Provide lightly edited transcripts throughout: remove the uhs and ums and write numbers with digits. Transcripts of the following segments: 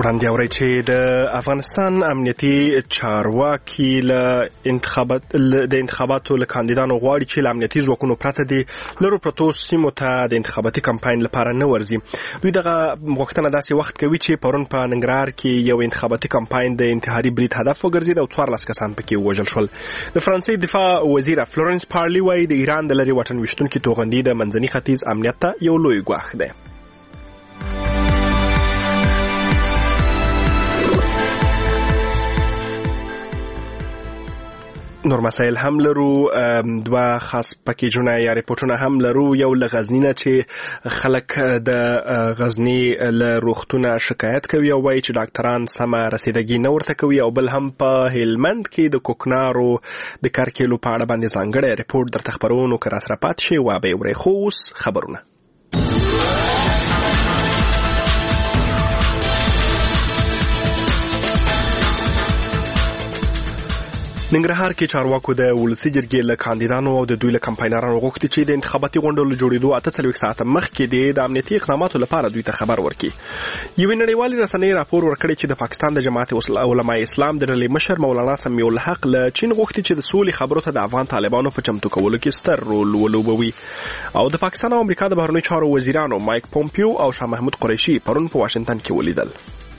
وړاندې اورئ چې د افغانستان امنیتي چارواکي له انتخاباتو له کاندیدانو غواړي چې له امنیتي ځواکونو پرته د لرو پرتو سیمو ته د انتخاباتي کمپاین لپاره نه ورځي. دوی دغه غوښتنه داسې وخت کوي چې پرون په ننګرهار کې یو انتخاباتي کمپاین د انتحاري برید هدف وګرځید او 14 کسان پکې ووژل شول. د فرانسې دفاع وزیره فلورنس پارلی وايي د ایران د لرې واټن ویشتونکي توغندي د منځني ختیځ امنیت ته یو لوی ګواښ دی. نور مسائل هم لرو، دوه خاص پکیجونه یا ریپورتونه هم لرو. یو له غزنی نه چې خلک د غزنی له روغتونه شکایت کوي او وایي چې ډاکټران سمه رسیدګي نه ورته کوي، او بل هم په هلمند کې د کوکنارو د کرکیلو په اړه باندې ځانګړی ریپورت درته خبرونو که راسره پات شي وابه یې ورئ. خو اوس خبرونه. ننګرهار کې چارواکو د ولسي جرګې له کاندیدانو او د دوی له کمپاینرانو غوښتي چې د انتخاباتي غونډو له جوړېدو 48 ساعته مخکې د امنیتي اقداماتو لپاره دوی ته خبر ورکړي. یوې نړیوالې رسنۍ راپور ورکړی چې د پاکستان د جماعت علماء اسلام د ډلې مشر مولانا سمیع الحق له چین غوښتي چې د سولې خبرو ته د افغان طالبانو په چمتو کولو کې ستر رول ولوبوي. او د پاکستان او امریکا د بهرنیو چارو وزیرانو مایک پومپیو او شاه محمود قریشي پرون په واشنگټن کې ولیدل.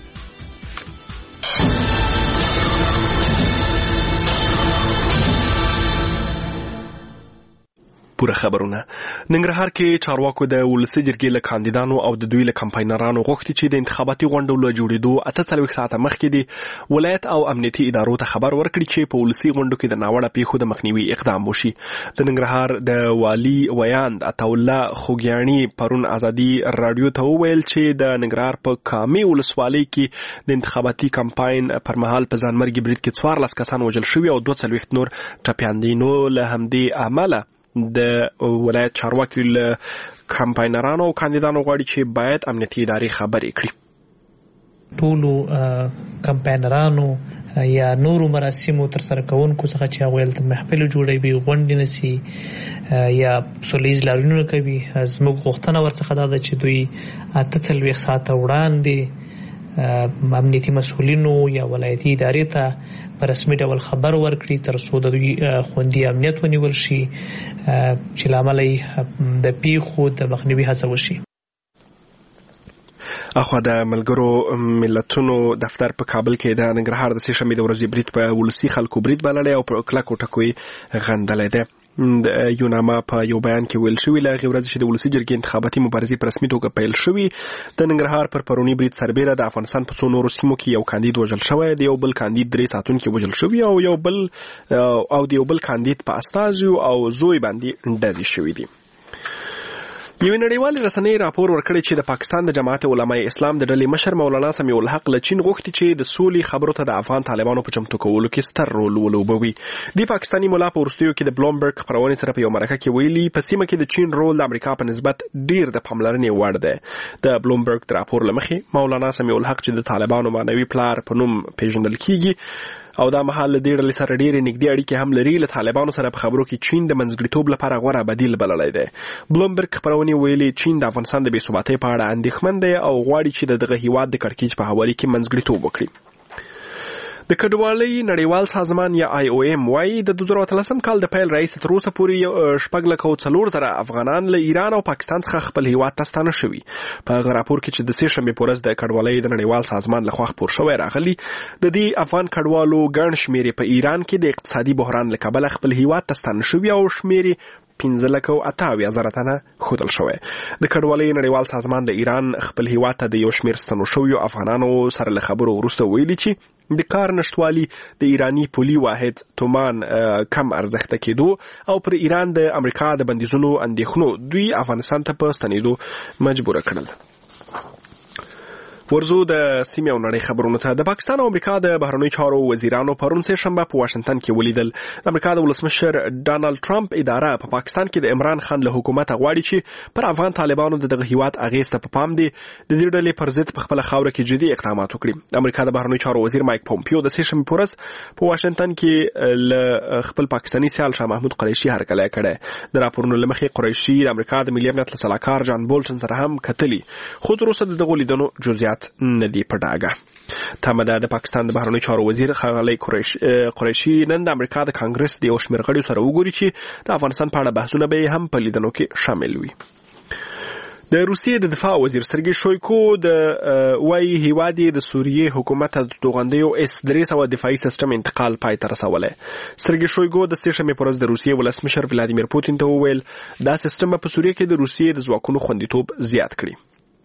پوره خبرونه. ننګرهار کې چارواکو د ولسي جرګې له کاندیدانو او د دوی له کمپاینرانو غوښتي چې د انتخاباتي غونډو له جوړېدو 48 ساعته مخکې د ولایت او امنیتي ادارو ته خبر ورکړي چې په ولسي غونډو کې د ناوړه پیښو د مخنیوي اقدام وشي. د ننګرهار د والي ویاند عطاالله خوګیاڼي پرون ازادي رادیو ته وویل چې د ننګرهار په کامي ولسوالۍ کې د انتخاباتي کمپاین پر مهال په ځانمرګي برید کې 14 کسان وژل شوي او 42 نور ټپیان دي. نو له همدې عمله د ولایت چارواکي له کمپاینرانو او کاندیدانو غواړي چې باید امنیتي ادارې خبرې کړي. ټولو کمپاینرانو یا نورو مراسمو تر سره کوونکو څخه چې هغوی هلته محفل جوړوي، غونډې نیسي یا سولیز لارښوونې کوي، زموږ غوښتنه ورڅخه دا ده چې دوی 48 ساعته وړاندې امنیتي مسؤلینو یا ولایتي ادارې ته په رسمي ډول خبر ورکړي تر څو د دوی خوندي امنیت ونیول شي چې له امله یې د پیښو د مخنیوي هڅه وشي. اخوا د ملګرو ملتونو دفتر په کابل کې د ننګرهار د سې شنبې د ورځې برید په ولسي خلکو برید بللی او په کلکو ټکو یې غندلی دی. د یوناما په یو بیان کې ویل شوي له هغې ورځې چې د ولسي جرګې انتخاباتي مبارزې په رسمي توګه پیل شوي، د ننګرهار پر پروني برید سربیره د افغانستان په څو نورو سیمو کې یو کاندید وژل شوی، د یو بل کاندید 3 ساتونکي وژل شوي او د یو بل کاندید په استازیو او زوی باندې ډزې شوي دي. یوې نړیوالې رسنۍ راپور ورکړی چې د پاکستان د جماعت علماء اسلام د ډلې مشر مولانا سمیع الحق له چین غوښتي چې د سولې خبرو ته د افغان طالبانو په چمتو کولو کې ستر رول ولوبوي. د پاکستاني ملا په وروستیو کې د بلومبرګ خپرونې سره په یو مرکه کې ویلي په سیمه کې د چین رول د امریکا په نسبت ډیر د پاملرنې وړ دی. د بلومبرګ د راپور له مخې مولانا سمیع الحق چې د طالبانو معنوي پلار په نوم پیژندل کیږي او دا مهال له دې ډلې سره ډېرې نږدې اړیکې هم لري، له طالبانو سره په خبرو کې چین د منځګړیتوب لپاره غوره بدیل بللی دی. بلومبرګ خپرونې ویلي چین د افغانستان د بې ثباتۍ په اړه اندېښمن دی او غواړي چې دغه هیواد د کړکېچ په حواله کې منځګړیتوب وکړي. د کډوالۍ نړیوال سازمان یا IOM وايي د 2013 کال د پیل راهیسې تر اوسه پورې 4,400,000 افغانان له ایران او پاکستان څخه خپل هیواد ته ستانه شوي. په هغه راپور کې چې د سې شنبې په ورځ د کډوالۍ د نړیوال سازمان لخوا خپور شوی راغلی، د دې افغان کډوالو ګڼ شمېر په ایران کې د اقتصادي بحران له کبله خپل هیواد ته ستانه شوي او شمېر 15,000 تنه ښودل شوی. د کډوالۍ نړیوال سازمان د ایران خپل هیواد ته د یو شمېر ستنو شویو افغانانو سره له خبرو وروسته ویلي چې د کار نشتوالي د ایرانی پولي واحد تومان کم ارزښته کېدو او پر ایران د امریکا د بندیزونو اندېښنو دوی افغانستان ته په ستنېدو مجبوره کړل. ورزو د سیمې او نړۍ خبرونو ته. د پاکستان او امریکا د بهرنیو چارو وزیرانو پرون سه شنبه په واشنگټن کې ولیدل. د امریکا د ولسمشر ډانلډ ټرمپ اداره په پاکستان کې د عمران خان له حکومت غواړي چې پر افغان طالبانو دغه هیواد اغیز ته په پام دي د دې ډلې پر ضد په خپل خاوره کې جدي اقدامات وکړي. د امریکا د بهرنیو چارو وزیر مایک پومپیو د سه شنبه پورس په واشنگټن کې له خپل پاکستاني سیال شاه محمود قریشي هرکلی کړی. د راپورونو له مخې قریشي د امریکا د ملي امنیت له سلاکار جان بولټن سره هم کتلي، خو تر اوسه دغه لیدنو جزئیات امکانات نه دي په ډاګه. تمه ده د پاکستان د بهرنیو چارو وزیر ښاغلی قریشي نن د امریکا د کانګرس د یو شمېر غړیو سره وګوري چې د افغانستان په اړه بحثونه به هم په لیدنو کې شامل وي. د روسیې د دفاع وزیر سرګی شویکو د وایي هیواد د سوریې حکومت د توغندیو S-300 دفاعي سیستم انتقال پای ته رسولی. سرګی شویکو د سې شنبې په ورځ د روسیې ولسمشر ولادیمیر پوتین ته وویل دا سیستم په سوریې کې د روسیې د ځواکونو خوندیتوب زیات کړي.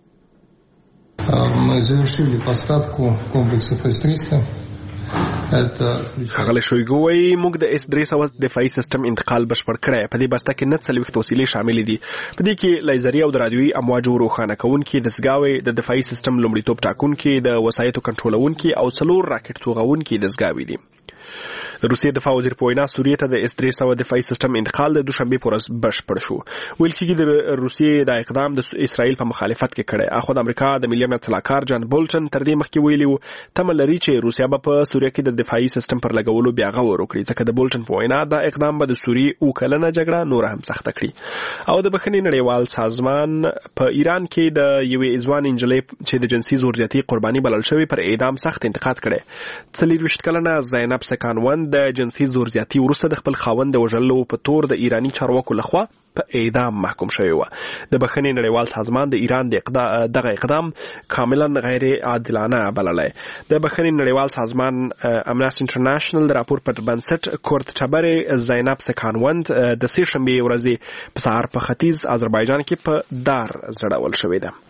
Мы завершили поставку комплексов S-300. ښاغلی شویګو وایي موږ د S-300 دفاعي سیستم انتقال بشپړ کړی. په دې بسته کې 40 وسیلې شاملې دي. په دې کې لیزري او د رادیوي امواجو روښانه کوونکي، دستګاوې، د دفاعي سیستم لومړیتوب ټاکونکي، د وسایطو کنټرولونکي او 4 راکټ توغونکي دستګاوې دي. د روسیې دفاع وزیر په وینا سوریې ته د S-300 دفاعي سیستم انتقال د دوشنبې په ورځ بشپړ شو. ویل کېږي د روسیې دا اقدام د اسرائیل په مخالفت کې کړی. اخو د امریکا د ملي امنیت سلاکار جان بولټن تر دې مخکې ویلي و تمه لري چې روسیا به په سوریه کې د دفاعي سیستم پر لګولو بیا غور وکړي، ځکه د بولټن په وینا دا اقدام به د سوریې اوکلنه جګړه نور هم سخته کړي. او د بخښنې نړیوال سازمان په ایران کې د یوې ځوان نجلۍ چې د جنسي زورزیاتي قرباني بلل شوې پر اعدام سخت انتقاد کړی. 40 کلنه زینب سکانوند د جنسي زورزیاتي وروسته د خپل خاوند د وژلو په تور د ایرانی چارواکو لخوا په اعدام محکوم شوی و. د بخښنې نړیوال سازمان د ایران دغه اقدام کاملا غیر عادلانه بللی. د بخښنې نړیوال سازمان امنیسټي انټرنیشنل د راپور پر بنسټ کورت چبرې زینب سکانوند د سې شنبې ورځې په سهار په ختیځ آذربایجان کې په دار زړول شوې ده.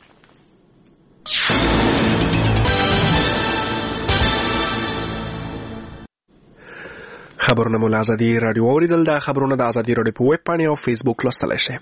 خبرونه مو له ازادي راډیو اوریدل. دا خبرونه د ازادي راډیو په ویب پاڼې او فیسبوک لوستلی شئ.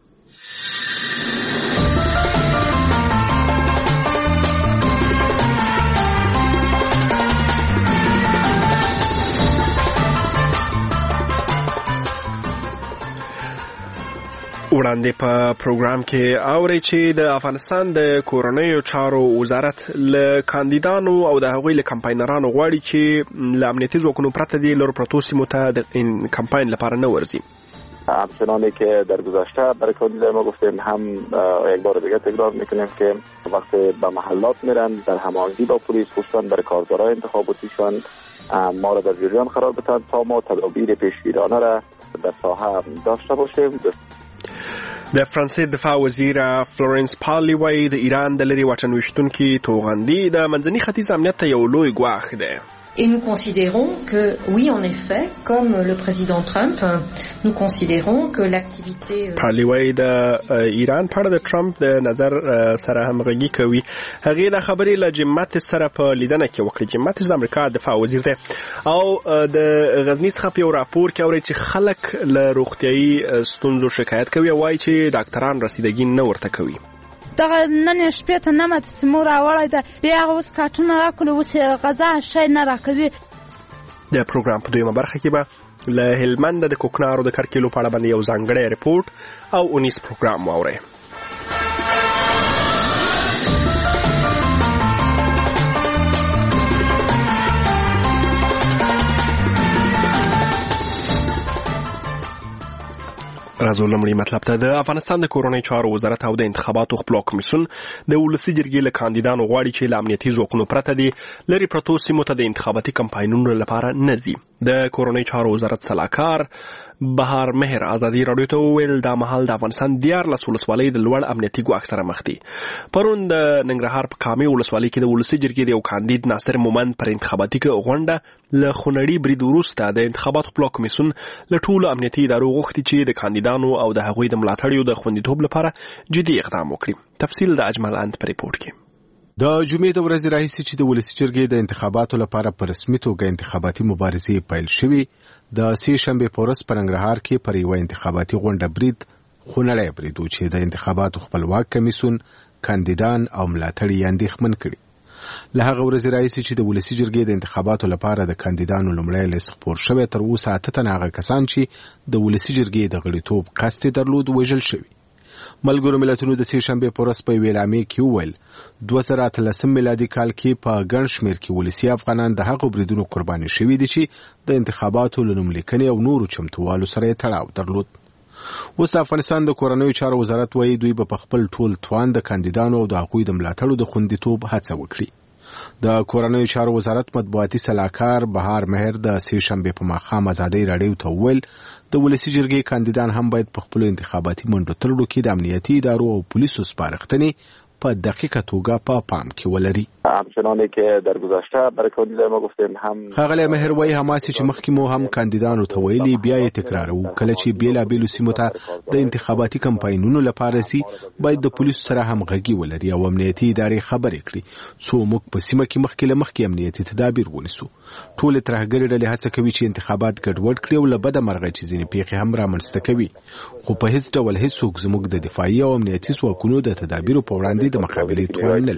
وړاندې په پروګرام کې اورئ چې د افغانستان د کورنیو چارو وزارت له کاندیدانو او د هغوی له کمپاینرانو غواړي چې له امنیتي ځواکونو پرته دی لور پرتو سیمو ته د کمپاین لپاره نه ورځي. همچنانی که در گذشته برای کاندیدای ما گفتیم هم یک بار دیگه تکرار میکنیم که وقتی به محلات میرن در هماهنگی با پلیس خصوصا برای کارزارهای انتخاباتیشان ما را در جریان قرار بدن تا ما تدابیر پیشگیرانه را در ساحه داشته باشیم. د فرانسې دفاع وزیر فلورنس پارلی وایي د ایران د لرې واټن ویشتونکي توغندي د منځني ختیځ امنیت ته یو لوی ګواښ دی. Et nous considérons que, oui, en effet, comme le président Trump, nous considérons que l'activité... پارلی وایي د ایران په اړه د ټرمپ د نظر سره همغږي کوي. هغې دا خبرې له جیم ماتیس سره په لیدنه کې وکړې. جیم ماتیس د امریکا دفاع وزیر دی او د غزني څخه په یو راپور کې اوري چې خلک له روغتیایي ستونزو شکایت کوي او وایي چې ډاکټران رسیدګي نه ورته کوي. دغه نن شپې ته نه ماته سمو راوړی ده، بیا هغه اوس کارټونه راکړي، اوس غذا شی نه راکوي. د پروګرام په دویمه برخه کې به له هلمند د کوکنارو د کرکیلو په اړه باندې یو ځانګړی رپورټ او اونیس پروګرام واورئ. راځو لومړی مطلب ته. د افغانستان د کورنیو چارو وزارت او د انتخاباتو خپلواک کمیسیون د ولسي جرګې له کاندیدانو غواړي چې له امنیتي ځواکونو پرته دي لرې پرتو سیمو ته د انتخاباتي کمپاینونو لپاره نه ځي. د کورنیو چارو وزارت سلاکار بهار مهر ازادي راډیو ته وویل دا مهال د افغانستان 14 ولسوالۍ د لوړ امنیتي ګواښ سره مخ دي. پرون د ننګرهار په کامې ولسوالۍ کې د ولسي جرګې د یو کاندید ناصر مومند پر انتخاباتي غونډه له خونړي برید وروسته د انتخاباتو خپلواک کمیسیون له ټولو امنیتي ادارو غوښتي چې د کاندیدانو او د هغوی د ملاتړیو د خوندیتوب لپاره جدي اقدام وکړي. تفصیل د اجمل اند په ریپورت کې. د جمعې د ورځې راهیسې چې د ولسي جرګې د انتخاباتو لپاره په رسمي توګه انتخاباتي مبارزې پیل شوې، د سې شنبې په ورځ په ننګرهار کې پر یوه انتخاباتي غونډه برید خونړی برید و چې د انتخاباتو خپلواک کمیسیون کاندیدان او ملاتړي یې اندېښمن کړي. له هغه ورځې راهیسې چې د ولسي جرګې د انتخاباتو لپاره د کاندیدانو لومړی لیست خپور شوی، تر اوسه 8 تنه هغه کسان چې د ولسي جرګې د غړیتوب قصد یې درلود وژل شوي. ملګرو ملتونو د سې شنبې په ورځ په یوې اعلامیې کې وویل 2013 میلادي کال کې په ګڼ شمېر کې ولسي افغانان د هغو بریدونو قرباني شوي دي چې د انتخاباتو له نوملیکنې او نورو چمتووالو سره یې تړاو درلود. اوس افغانستان د کورنیو چارو وزارت وایي دوی به خپل ټول توان د کاندیدانو او د هغوی د ملاتړو د خوندیتوب هڅه وکړي. د کورنیو چارو وزارت مطبوعاتي سلاکار بهار مهر د سې شنبې په ماښام ازادۍ راډیو ته وویل د ولسي جرګې کاندیدان هم باید په خپلو انتخاباتي منډو تللو کې د امنیتي ادارو او پولیسو سپارښتنې په دقیقه توګه په پام کې ولري. همچنانی که در گذشته برای کاندیدای ما گفتیم هم ښاغلی مهر وایي هماسې چې مخکې مو هم کاندیدانو ته ویلي بیا یې تکراروو. کله چې بېلابېلو سیمو ته د انتخاباتي کمپاینونو لپاره سي باید د پولیسو سره همغږي ولري او امنیتي ادارې خبرې کړي څو موږ په سیمه کې مخکې له مخکې امنیتي تدابیر ونیسو. ټولې ترهګرې ډلې هڅه کوي چې انتخابات ګډوډ کړي او له بده مرغه چې ځینې پیښې هم رامنځته کوي، خو په هیڅ ډول هیڅوک زموږ د دفاعي او امنیتي ځواکونو د تدابیرو په وړاندې د مقابلې توان نه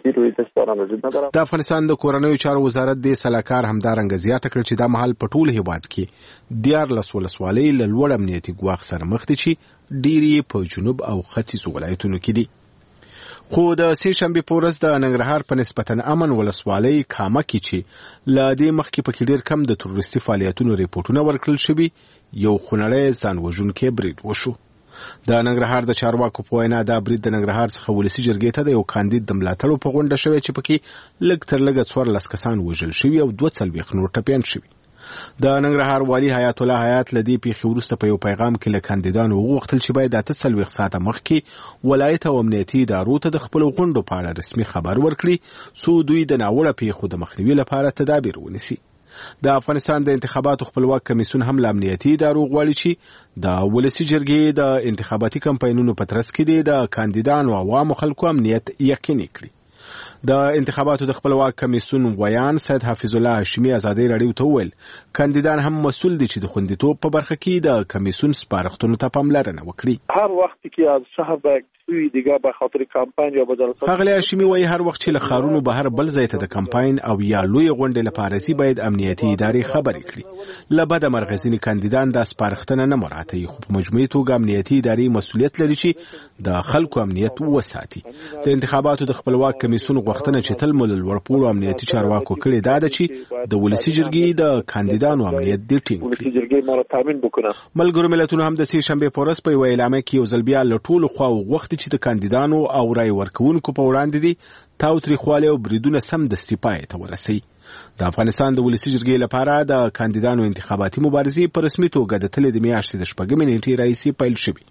لري. د افغانستان د کورنیو چارو وزارت د سلاکار همدارنګه زیاته کړه چې دا مهال په ټول هیواد کې 14 ولسوالۍ له لوړ امنیتي ګواښ سره مخ دي چې ډېری په جنوب او ختیځو ولایتونو کې دي. خو د سې شنبې په ورځ د ننګرهار په نسبتا امن ولسوالۍ کامه کې چې له دې مخکې پکې ډېر کم د تروریستي فعالیتونو ریپورټونه ورکړل شوي یو خونړی ځان وژونکی برید وشو. د ننګرهار د چارواکو په وینا دا برید د ننګرهار څخه ولسي جرګې ته د یو کاندید د ملاتړو په غونډه شوی چې پکې لږ تر لږه 14 کسان وژل شوي او 42 نور ټپیان شوي. د ننګرهار والي حیات الله حیات له دې پیښې وروسته په یو پیغام کې له کاندیدانو وغوښتل چې باید 48 ساعته مخکې ولایت او امنیتي ادارو ته د خپلو غونډو په اړه رسمي خبر ورکړي څو دوی د ناوړه پیښو د مخنیوي لپاره تدابیر ونیسي. د افغانستان د انتخاباتو خپلواک کمیسیون هم له امنیتي ادارو غواړي چې د ولسي جرګې د انتخاباتي کمپاینونو په ترڅ کې د کاندیدانو او عوامو خلکو امنیت یقیني کړي. د انتخاباتو د خپلواک کمیسیون ویان سید حفیظ الله هاشمي ازادۍ راډیو ته وویل کاندیدان هم مسؤل دي چې د خوندیتوب په برخه کې د کمیسیون سپارښتنو ته پاملرنه وکړي. هر وخت که از شهر به دیگه به خاطر کمپاین یا به جلسات ښاغلی هاشمي وایي هر وخت چې له ښارونو بهر بل ځای ته د کمپاین او یا لوی غونډې لپاره ځي باید امنیتي ادارې خبرې کړي. له بده مرغه ځینې کاندیدان دا سپارښتنه نه مراعاتوي خو په مجموعي توګه امنیتي ادارې مسؤلیت لري چې د خلکو امنیت وساتي. د انتخاباتو د خپلواک کمیسیون غوښتنه چې تل مو له لوړپوړو امنیتي چارواکو کړې دا ده چې د ولسي جرګې د کاندیدانو امنیت دې ټینګ کړي. ملګرو ملتونو هم د سې شنبې په ورځ په یوه اعلامیه کې یو ځل بیا له ټولو خواوو غوښتي چې د کاندیدانو او رای ورکوونکو په وړاندې دي تاوتریخوالی او بریدونه سمدستي پای ته ورسوي. د افغانستان د ولسي جرګې لپاره د کاندیدانو انتخاباتي مبارزې په رسمي توګه د تلې د میاشتې د 6 نیټې راهیسې پیل شوي.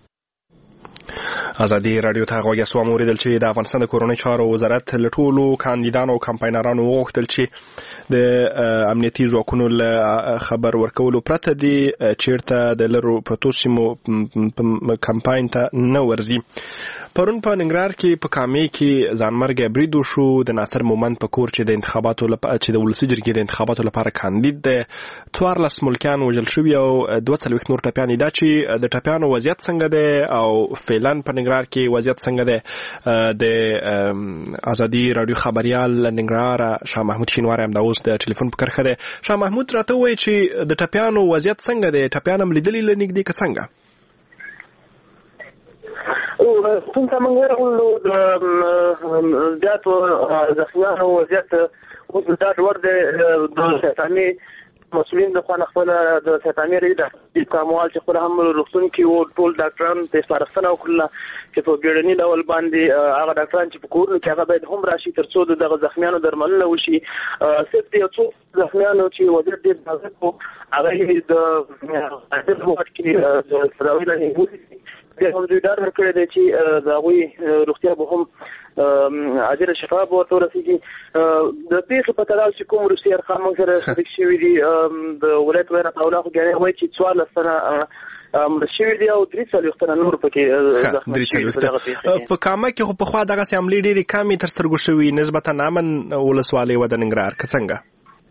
ازادي راډیو ته غوږ یاست موریدل چې د افغانستان د کورنیو چارو وزارت له ټولو کاندیدانو او کمپاینرانو وغوښتل چې د امنیتي ځواکونو له خبر ورکولو پرته دي چیرته د لرو پرتو سیمو کمپاین ته نه ورځي. پرون په ننګرهار کې په کامې کې ځانمرګی برید وشو. د ناصر مومند په کور چې د انتخاباتو لپاره چې د ولسي جرګې د انتخاباتو لپاره کاندید دی 14 ملکیان وژل شوي او 42 نور ټپیان دي. دا چې د ټپیانو وضعیت څنګه دی او فعلا په ننګرهار کې وضعیت څنګه دی د ازادي راډیو خبريال ننګرهار شاه محمود شینواری هم دا اوس د ټلیفون په کرخه دی. شاه محمود راته وایي چې د ټپیانو وضعیت څنګه دی؟ ټپیان هم لیدلي له نږدې که څنګه؟ څنګه موږ د زیاتو زخمیانو وضعیت اوس دا ډور دی. د شیطاني مسؤلین د خوانه خپل د شیطاني ریډ د کوموال چې خپل هم روغتون کې او ټول ډاکټران ته سپارښتنه وکړه چې په بیړني ډول باندې هغه ډاکټران چې په کورونو کې هغه باید هم راشي ترڅو د زخمیانو درملنه وشي. صرف د یو څو زخمیانو چې وضعیت ډېر نازک و هغه د اصل وخت کې د تداوی لپاره د هم دوی ډار ورکړی دی چې د هغوی روغتیا به هم عاجله شفا به ورته ورسېږي. د پیښې په تړاو چې کوم روسي ارقام موږ سره شریک شوي دي د ولایت وینا پاولا خو ګڼې وایي چې 14 تنه مړه شوي دي او 43 تنه نور پکې زخمي شوي دي. په کامه کې خو پخوا دغسې حملې ډېرې کمې تر سترګو شوي نسبتا امن ولسوالۍ وه د ننګرهار که څنګه؟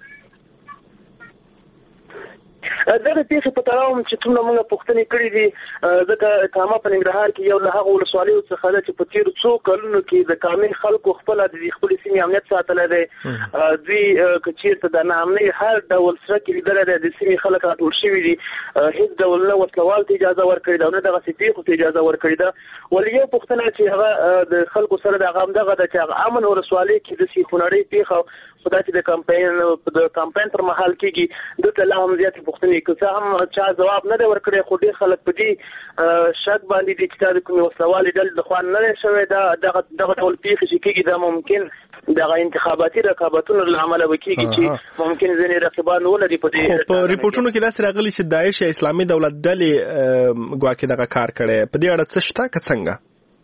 دغه پیښې په تړاو چې څومره موږ پوښتنې کړې دي ځکه کامه په ننګرهار کې یو له هغو ولسوالیو څخه ده چې په تېرو څو کلونو کې د کامې خلکو خپله د خپلې سیمې امنیت ساتلی دی. دوی که چېرته د ناامنۍ هر ډول سرک یې لیدلی دی د سیمې خلک راټول شوي دي هېڅ ډول نه وسلوال ته اجازه ورکړې ده او نه دغسې پیښو ته اجازه ورکړې ده. ولې یو پوښتنه چې هغه د خلکو سره د هغه همدغه ده چې هغه امن ولسوالۍ کې داسې خونړۍ پیښه خدای چې د کمپاین پر مهال کېږي دلته لا هم زیاتې پوښتنې که څه هم چا جواب نه دی ورکړی خو ډېر خلک په دې شک باندې دي چې دا د کومې وسلوالې ډلې لخوا نه دی شوی دغه ډول پیښې چې کېږي دا ممکن دغه انتخاباتي رقابتونو له امله به کېږي چې ممکن ځینې رقیبان ولري په دې. په ریپورټونو کې داسې راغلي چې داعش یا اسلامي دولت ډلې ګواکې دغه کار کړی په دې اړه څه شته که څنګه؟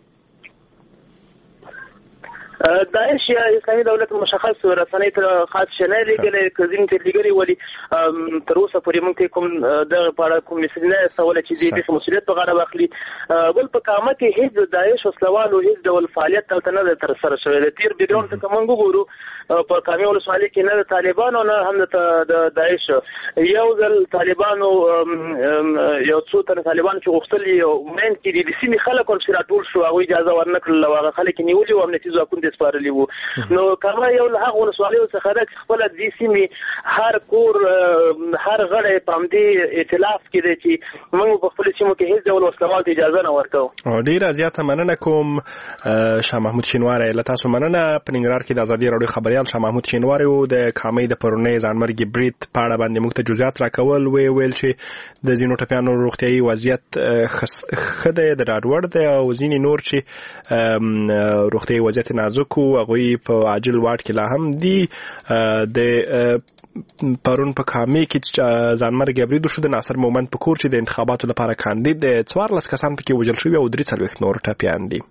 داعش یا اسلامي دولت مشخص رسنۍ ته خاص شنه لګلې کزین ته لګلې ولي تر اوسه پورې موږ کوم د پاره کوم مسله سوال چې دې مسؤلیت په غاړه واخلي بل په کامه کې هیڅ داعش وسلوالو هیڅ ډول فعالیت تلته نه تر سره شوی د تیر بیګراوند ته کوم وګورو په کامه ولسوالۍ کې نه د طالبانو نه هم د داعش یو ځل طالبانو یو څو تر طالبانو چې غوښتل یو مین کې د سیمې خلک ورسره راټول شو هغه اجازه ورنکړل او هغه خلک نیولي او امنیتي ځواکونه سپارلي وو نو کله یو له هغه ولسوالیو څخه د خپل د سیمې هر کور هر غړی په دې ائتلاف کې دی چې موږ په خپل سیمو کې هیڅ ډول وسلوال اجازه نه ورکو. ډیره زیاته مننه کوم شاه محمود شینواری له تاسو مننه. په ننګرهار کې د ازادي راډیو خبريال شاه محمود شینواری او د کامې د پرونې ځانمرګي برید په اړه باندې موږ ته جزئیات راکول ویل چې د ځینو ټپیانو روغتیايي وضعیت ښه دی د ډاډوړ دی او ځینې نور چې روغتیايي وضعیت نازک او هغوی په عاجل واټ کې لا هم دي. د پرون په کامې کې ځانمرګي برید وشو د ناصر مومند په کور چې د انتخاباتو لپاره کاندید د 14 کسان پکې وژل شوي او 43 نور ټپیان دي.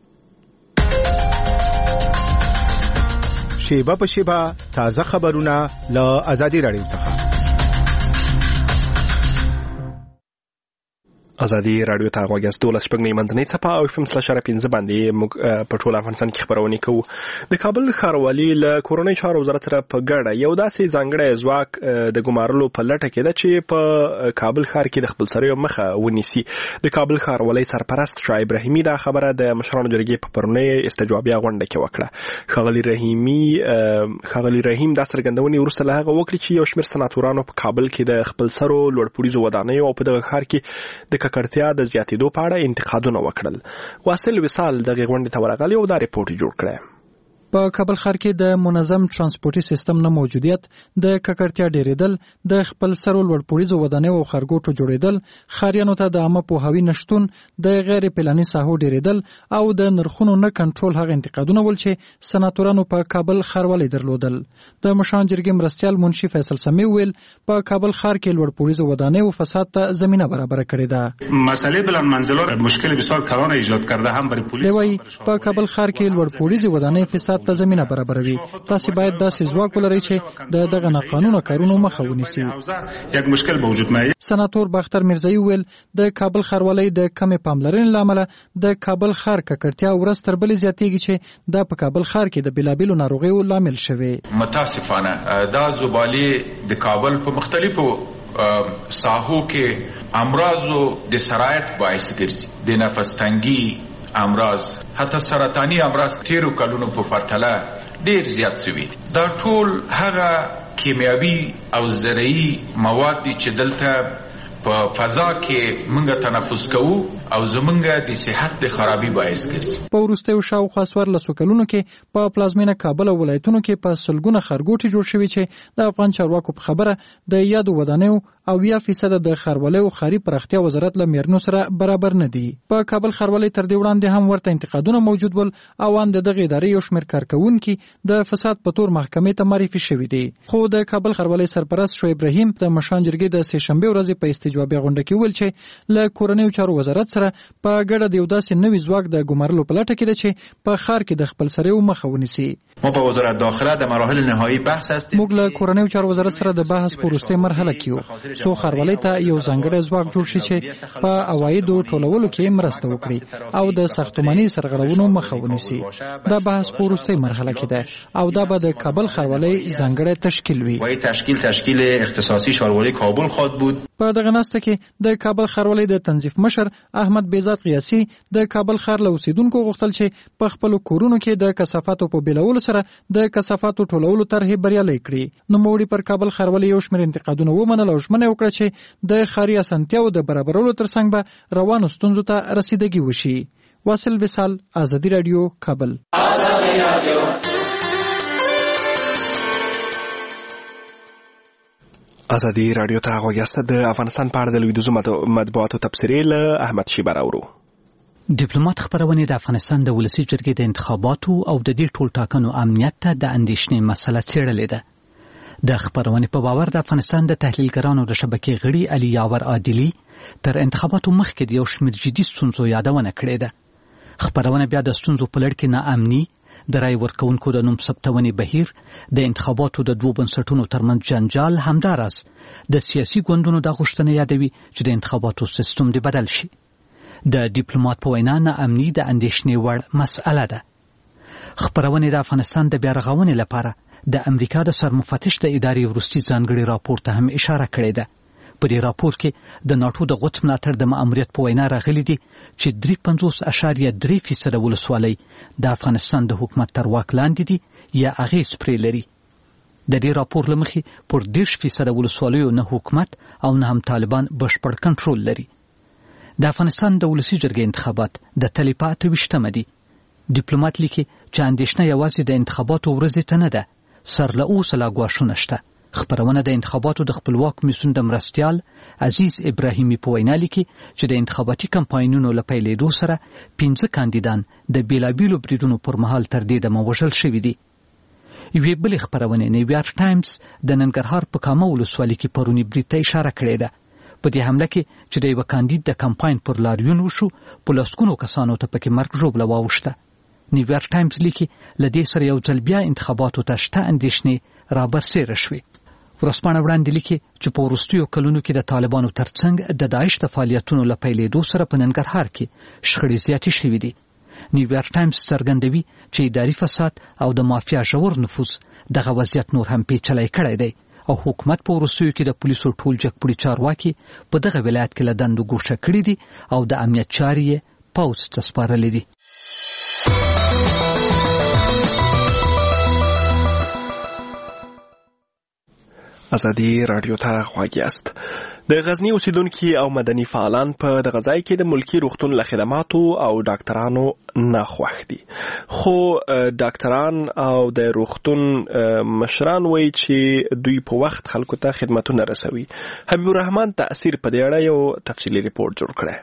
شیبه په شیبه تازه خبرونه له ازادي راډیو څخه. ازادي راډیو ته غوږ یاست. 12 شپږ منځنۍ څپه او FM /15 باندې موږ په ټول افغانستان کې خبرونه کوو. د کابل ښاروالي له کورنۍ چارو وزارت سره په ګډه یو داسې ځانګړی ځواک د ګمارلو په لټه کې ده چې په کابل ښار کې د خپلسریو مخه ونیسي. د کابل ښاروالۍ سرپرست شاه ابراهیمي دا خبره د مشرانو جرګې په پرونۍ استجوابیه غونډه کې وکړه. ښاغلي رحیم دا څرګندونې وروسته له هغه وکړي چې یو شمېر سناتورانو په کابل کې د خپلسرو لوړپوړیزو ودانیو او په دغه ښار کې د ککړتیا د زیاتېدو په اړه انتقادونه وکړل. واصل وصال دغه غونډې ته ورغلی او دا ریپورت جوړ کړی. په کابل ښار کې د منظم ترانسپورتي سیستم نه موجودیت، د ککړتیا ډیریدل، د خپل سرو لوړپوړیزو ودانیو او خرګوټو جوړیدل، ښاریانو ته د عامه پوهاوي نشتون، د غیر پلاني ساحو ډیریدل او د نرخونو نه کنټرول هغه انتقادونه ول چې سناتورانو په کابل ښاروالۍ درلودل. د مشران جرګې مرستیال منشي فیصل سمیع ویل په کابل ښار کې لوړپوړیزو ودانیو فساد ته زمینه برابر کړې ده. مسئله بلند منزلات مشکل بسیار کلان ایجاد کرده هم برای پلیس. دوی په کابل ښار کې لوړپوړیزو ودانیو فساد ته زمینه برابروي. تاسو باید داسې ځواک ولرئ چې دغه ناقانونه کارونو مخه ونیسي. یک مشکل به وجود میاد. سناتور باختر میرزایی ویل د کابل ښاروالۍ د کمې پاملرنې له امله د کابل ښار ککړتیا ورځ تر بلې زیاتېږي چې دا په کابل ښار کې د بېلابېلو ناروغیو لامل شوی. متاسفانه دا زبالې د کابل په مختلفو ساحو کې امراضو د سرایت باعث ګرځي. د نفس تنګي امراض، حتی سرطانی امراض تیرو کلونو په پرتله ډیر زیات شوي. دا ټول هغه کیمیاوي او زرعي مواد دي چې دلته په فضا کې موږ تنفس کوو او زمونږ د صحت د خرابي باعث ګرځي. په وروستیو شاوخوا 14 کلونو کې په پلازمینه کابل او ولایتونو کې په سلګونه خرګوټي جوړ شوي چې د افغان چارواکو په خبره د یادو ودانیو او 10% د ښاروالۍ او ښاري پراختیا وزارت له میرنو سره برابر نه دي. په کابل ښاروالۍ تر دې وړاندې هم ورته انتقادونه موجود ول او ان دغه ادارې یو شمېر کارکونکي د فساد په تور محکمې ته معرفي شوي دي. خو د کابل ښاروالۍ سرپرست شاه ابراهیم د مشران جرګې د سه شنبه ورځې په استجوابیه غونډه کې ویل چې له کورنیو چارو وزارت سره په ګډه د یو داسې نوي ځواک د ګمارلو په لټه کې ده چې په ښار کې د خپلسریو مخه ونیسي. ما با وزارت داخله در مراحل نهایی بحث هستیم. موږ له کورنیو چارو وزارت سره د بحث په وروستۍ مرحله کې یو. څو ښاروالۍ ته یو ځانګړی ځواک جوړ شي چې په عوایدو ټولولو کې مرسته وکړي او د ساختماني سرغړونو مخه ونیسي. دا بحث په وروستۍ مرحله کې ده او دا به د کابل ښاروالۍ ځانګړی تشکیل وي. وای تشکیل اختصاصي ښاروالۍ کابل خواهد بود. په دغه ناسته کې د کابل ښاروالۍ د تنظیف مشر احمد بیزات قیاسي د کابل ښار له اوسیدونکو غوښتل چې په خپل کورونو کې د کثافاتو په بیلولو سره د کثافاتو ټولولو طرحې بریالۍ کړي. نوموړي پر کابل ښاروالۍ یو شمېر انتقادونه ومنل او ژمنه وکړه چې د ښاري اسانتیاوو د برابرولو ترڅنګ به روانو ستونزو ته رسیدګي وشي. واصل وصال، ازادي راډیو، کابل. ازادي رادیو ته غوږ یاست. د افغانستان په اړه د لویدیځو مطبوعاتو تبصرې له احمد شیبر اورو. ډیپلوماټ خبرونه د افغانستان د ولسی جرګې د انتخاباتو او د دې ټول ټاکنو امنیت ته د اندېښنې مسله څېړلې ده. د خبرونه په باور د افغانستان د تحلیلګرانو د شبکې غړي علي یاور عادلی تر انتخاباتو مخکې د یو شمېر جدي ستونزو یادونه کړې ده. خبرونه بیا د ستونزو په لړ کې ناامني، د رای ورکونکو د نوم ثبتونې بهیر، د انتخاباتو د دوو بنسټونو ترمنځ جنجال، همداراز د سیاسي ګوندونو د غوښتنې یادوي چې د انتخاباتو سیستم دې بدل شي. د ډیپلوماټ په وینا ناامني د اندېښنې وړ مسأله ده. خبرونه د افغانستان د بیا رغونې لپاره د امریکا د سرمفتش د ادارې وروستي ځانګړي راپور ته هم اشاره کړې ده. په دې راپور کې د ناټو د غوڅ ملاتړ د ماموریت په وینا راغلي دي چې 53.3% ولسوالۍ د افغانستان د حکومت تر واک لاندې دي یا اغېز پرې لري. د دې راپور له مخې پر 10% ولسوالیو نه حکومت او نه هم طالبان بشپړ کنټرول لري. د افغانستان د ولسی جرګې انتخابات د تلې په 28مه دي. ډیپلوماټ لیکي چې اندېښنه یوازې د انتخاباتو ورځې ته نه ده، سر له اوسه لا ګواښونه شته. خبرونه د انتخاباتو د خپلواک کمیسیون د مرستیال عزیز ابراهیمي په وینا لیکي چې د انتخاباتي کمپاینونو له پیلېدو سره 15 کاندیدان د بیلابیلو بریدونو پر مهال تر دې دمه وژل شوي دي. یوې بلې خبرونه نیویارک ټایمز د ننګرهار په کامه ولسوالۍ کې پرونی برید ته اشاره کړې ده. په دې حمله کې چې د یو کاندید د کمپاین پر لاریون وشو، په لسګونو کسانو ته پکې مرګ ژوبله واوښته. نیویارک ټایمز لیکي له دې سره یو ځل بیا انتخاباتو ته شته اندېښنې رابرسېره شوې. ورځپاڼه وړاندې لیکي چې په وروستیو کلونو کې د طالبانو ترڅنګ د داعش د فعالیتونو له پیلېدو سره په ننګرهار کې شخړې زیاتې شوې دي. نیویارک ټایمز څرګندوي چې اداري فساد او د مافیا ژور نفوذ دغه وضعیت نور هم پیچلی کړی دی او حکومت په وروستیو کې د پولیسو ټول جګپوړي چارواکي په دغه ولایت کې له دندو ګوښه کړي دي او د امنیت چارې یې پوځ ته سپارلې دي. ازادي رادیو ته غوږ یاست. د غزنی اوسیدونکي او مدني فعالان په دغه ځای کې د ملکی روغتون له خدماتو او ډاکټرانو نه خوښ دي. خو ډاکټران او د روغتون مشران وایي چې دوی په وخت خلکو ته خدماتونه رسوي. حبیب الرحمن تأثیر په دې اړه یو تفصیلي ریپورت جوړ کړی.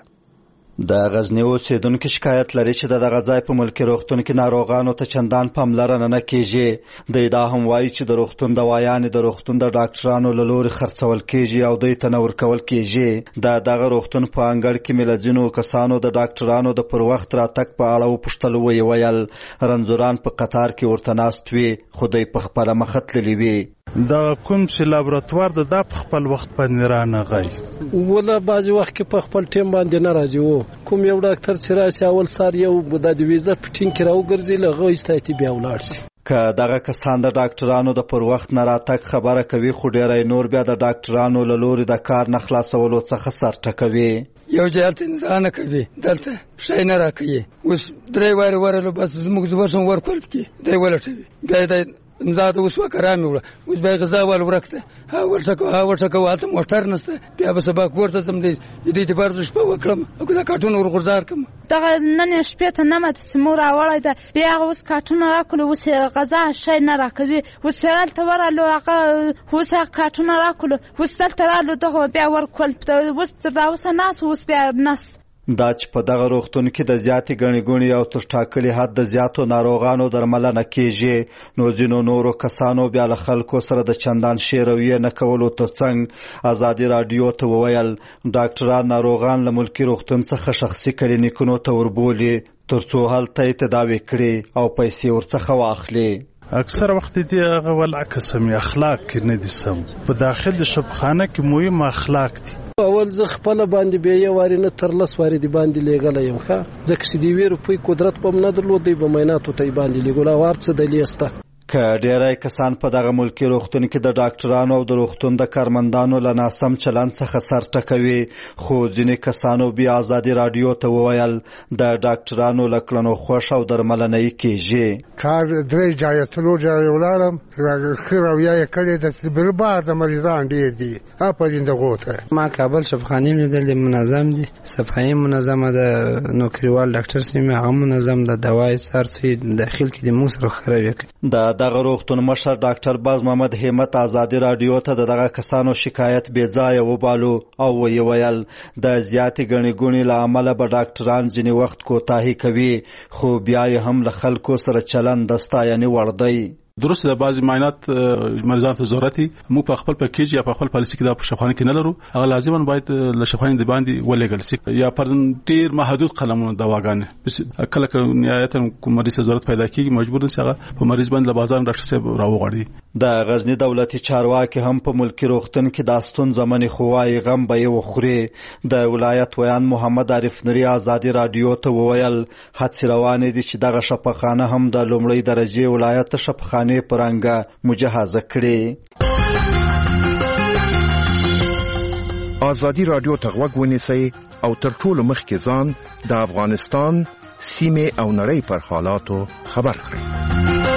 د غزنی اوسیدونکو شکایت لري چې دغه ځای په ملکی روغتون کې ناروغانو ته چندان پاملرنه نه کیږي. دوی دا هم وایي چې د روغتون دوايانې د روغتون د ډاکټرانو له لوري خرڅول کیږي او دوی ته نه ورکول کیږي. دغه روغتون په انګړ کې مې له ځینو کسانو د ډاکټرانو د پر وخت راتګ په اړه وپوښتل، ویې ویل رنځوران په قطار کې ورته ناست وي خو دوی په خپله مخه تللي وي. دا کوم چې لابراتوار د خپل وخت باندې رانغی ولا بعضی وخت کې په خپل ټیم باندې ناراضي وو. کوم یو ډاکټر چې راشي اول سار یو د ویزه پټین کې راوګرځي لغه استایتي بیا ولاړ شي. که دغه کسان د ډاکټرانو د پر وخت نه راتګ خبره کوي خو ډیری نور بیا د ډاکټرانو له لوري د کار نه خلاصولو څخه سر ټکوي. یو ځل انسان کوي دلته شي نه راکوي. اوس درې واره ورلو بس زموږ زبرشم ورکول کې دی ولټوي بیا د امزاد اوس وکرامي وړه اوس به غذا ول ورکته ها ورټکو واته موټر نسته بیا به سبا ورته زم دي دې ته بار شپه وکړم او دا کارټون ورغزار کوم. دغه نن شپه ته نمت سمور اولای دا بیا اوس کارټون راکول اوس غذا شي نه راکوي. اوس هلته ورالو هغه اوس کارټون راکول اوس تلته رالو دغه بیا ورکول اوس دا اوس ناس اوس بیا ناس. دا چې په دغه روغتون کې د زیاتې ګڼې ګوڼې او تر ټاکلي حد د زیاتو ناروغانو درملنه کیږي، نو ځینو نورو کسانو بیا له خلکو سره د چندان ښې رویې نه کولو ترڅنګ ازادي راډیو ته وویل ډاکټران ناروغان له ملکي روغتون څخه شخصي کلینیکونو ته وربولي ترڅو هلته یې تداوي کړي او پیسې ورڅخه واخلي. اکثر وخت دی هغه ولعکس مې اخلاق کې نه دي سم. په داخل شبخانه کې مهم اخلاق دي. اول زه خپل باندې به یې واري نه تر لس واري دی باندې لګلې یم ښه ځکه چې دی ویرو په قدرت په نه درلود دی به میناتو ته باندې لګولا ورڅ د لیسته. که ډیری کسان په دغه ملکی روغتون کې د ډاکټرانو او د روغتون د کارمندانو له ناسم چلند څخه سر ټکوي، خو ځینې کسانو بیا ازادي راډیو ته وویل د ډاکټرانو له کړنو خوښ او درملنه یې کیږي. کار درې ځایه څلور ځایه ولاړم ښه رویه یې کړې ده چې برابر د مریضان ډېر دي په زندګو ته. ما کابل شفاخانې لیدلې منظم دي، صفایي منظمه ده، نوکریوال ډاکټر سیمه هم منظم ده، دوای څارڅي داخل کې د موږ سره خرابې کوي. دغه روغتون مشر ډاکټر باز محمد همت ازادي رادیو ته دغه کسانو شکایت بې ځایه وبالو او ویې ویل د زیاتې ګڼې ګوڼې له امله به ډاکټران ځینې وخت کوتاهي کوي خو بیا یې هم له خلکو سره چلند د ستاینې وړ دی. درسته د بعضی معاینات مریضانو ته ضرورت دي، موږ په خپل پکیج یا په خپل پالیسي کې دا په شفاخانه کې نه لرو، هغه لازما باید له شفاخانې د باندې ولېږل شي یا پر ډیر محدود قلمونو دواګانې کله کله نهایتا کوم مریض ضرورت پیدا کیږي مجبور دي هغه په مریض باندې له بازار ډاکټر صاحب راوغواړي. د غزنی دولتي چارواکي هم په ملکی روغتون کې د ستونزې منې خوای غم به یې وخوري. د ولایت ویان محمد عارف نوري ازادي رادیو ته وویل هڅې روانې دي چې دغه شفاخانه هم د لومړۍ درجې ولایت شفاخانه پرنګه مجهزه کړي. ازادي رادیو ته غوږ ونیسئ او تر ټولو مخکې ځان د افغانستان سیمې او نړۍ پر حالاتو خبر کړئ.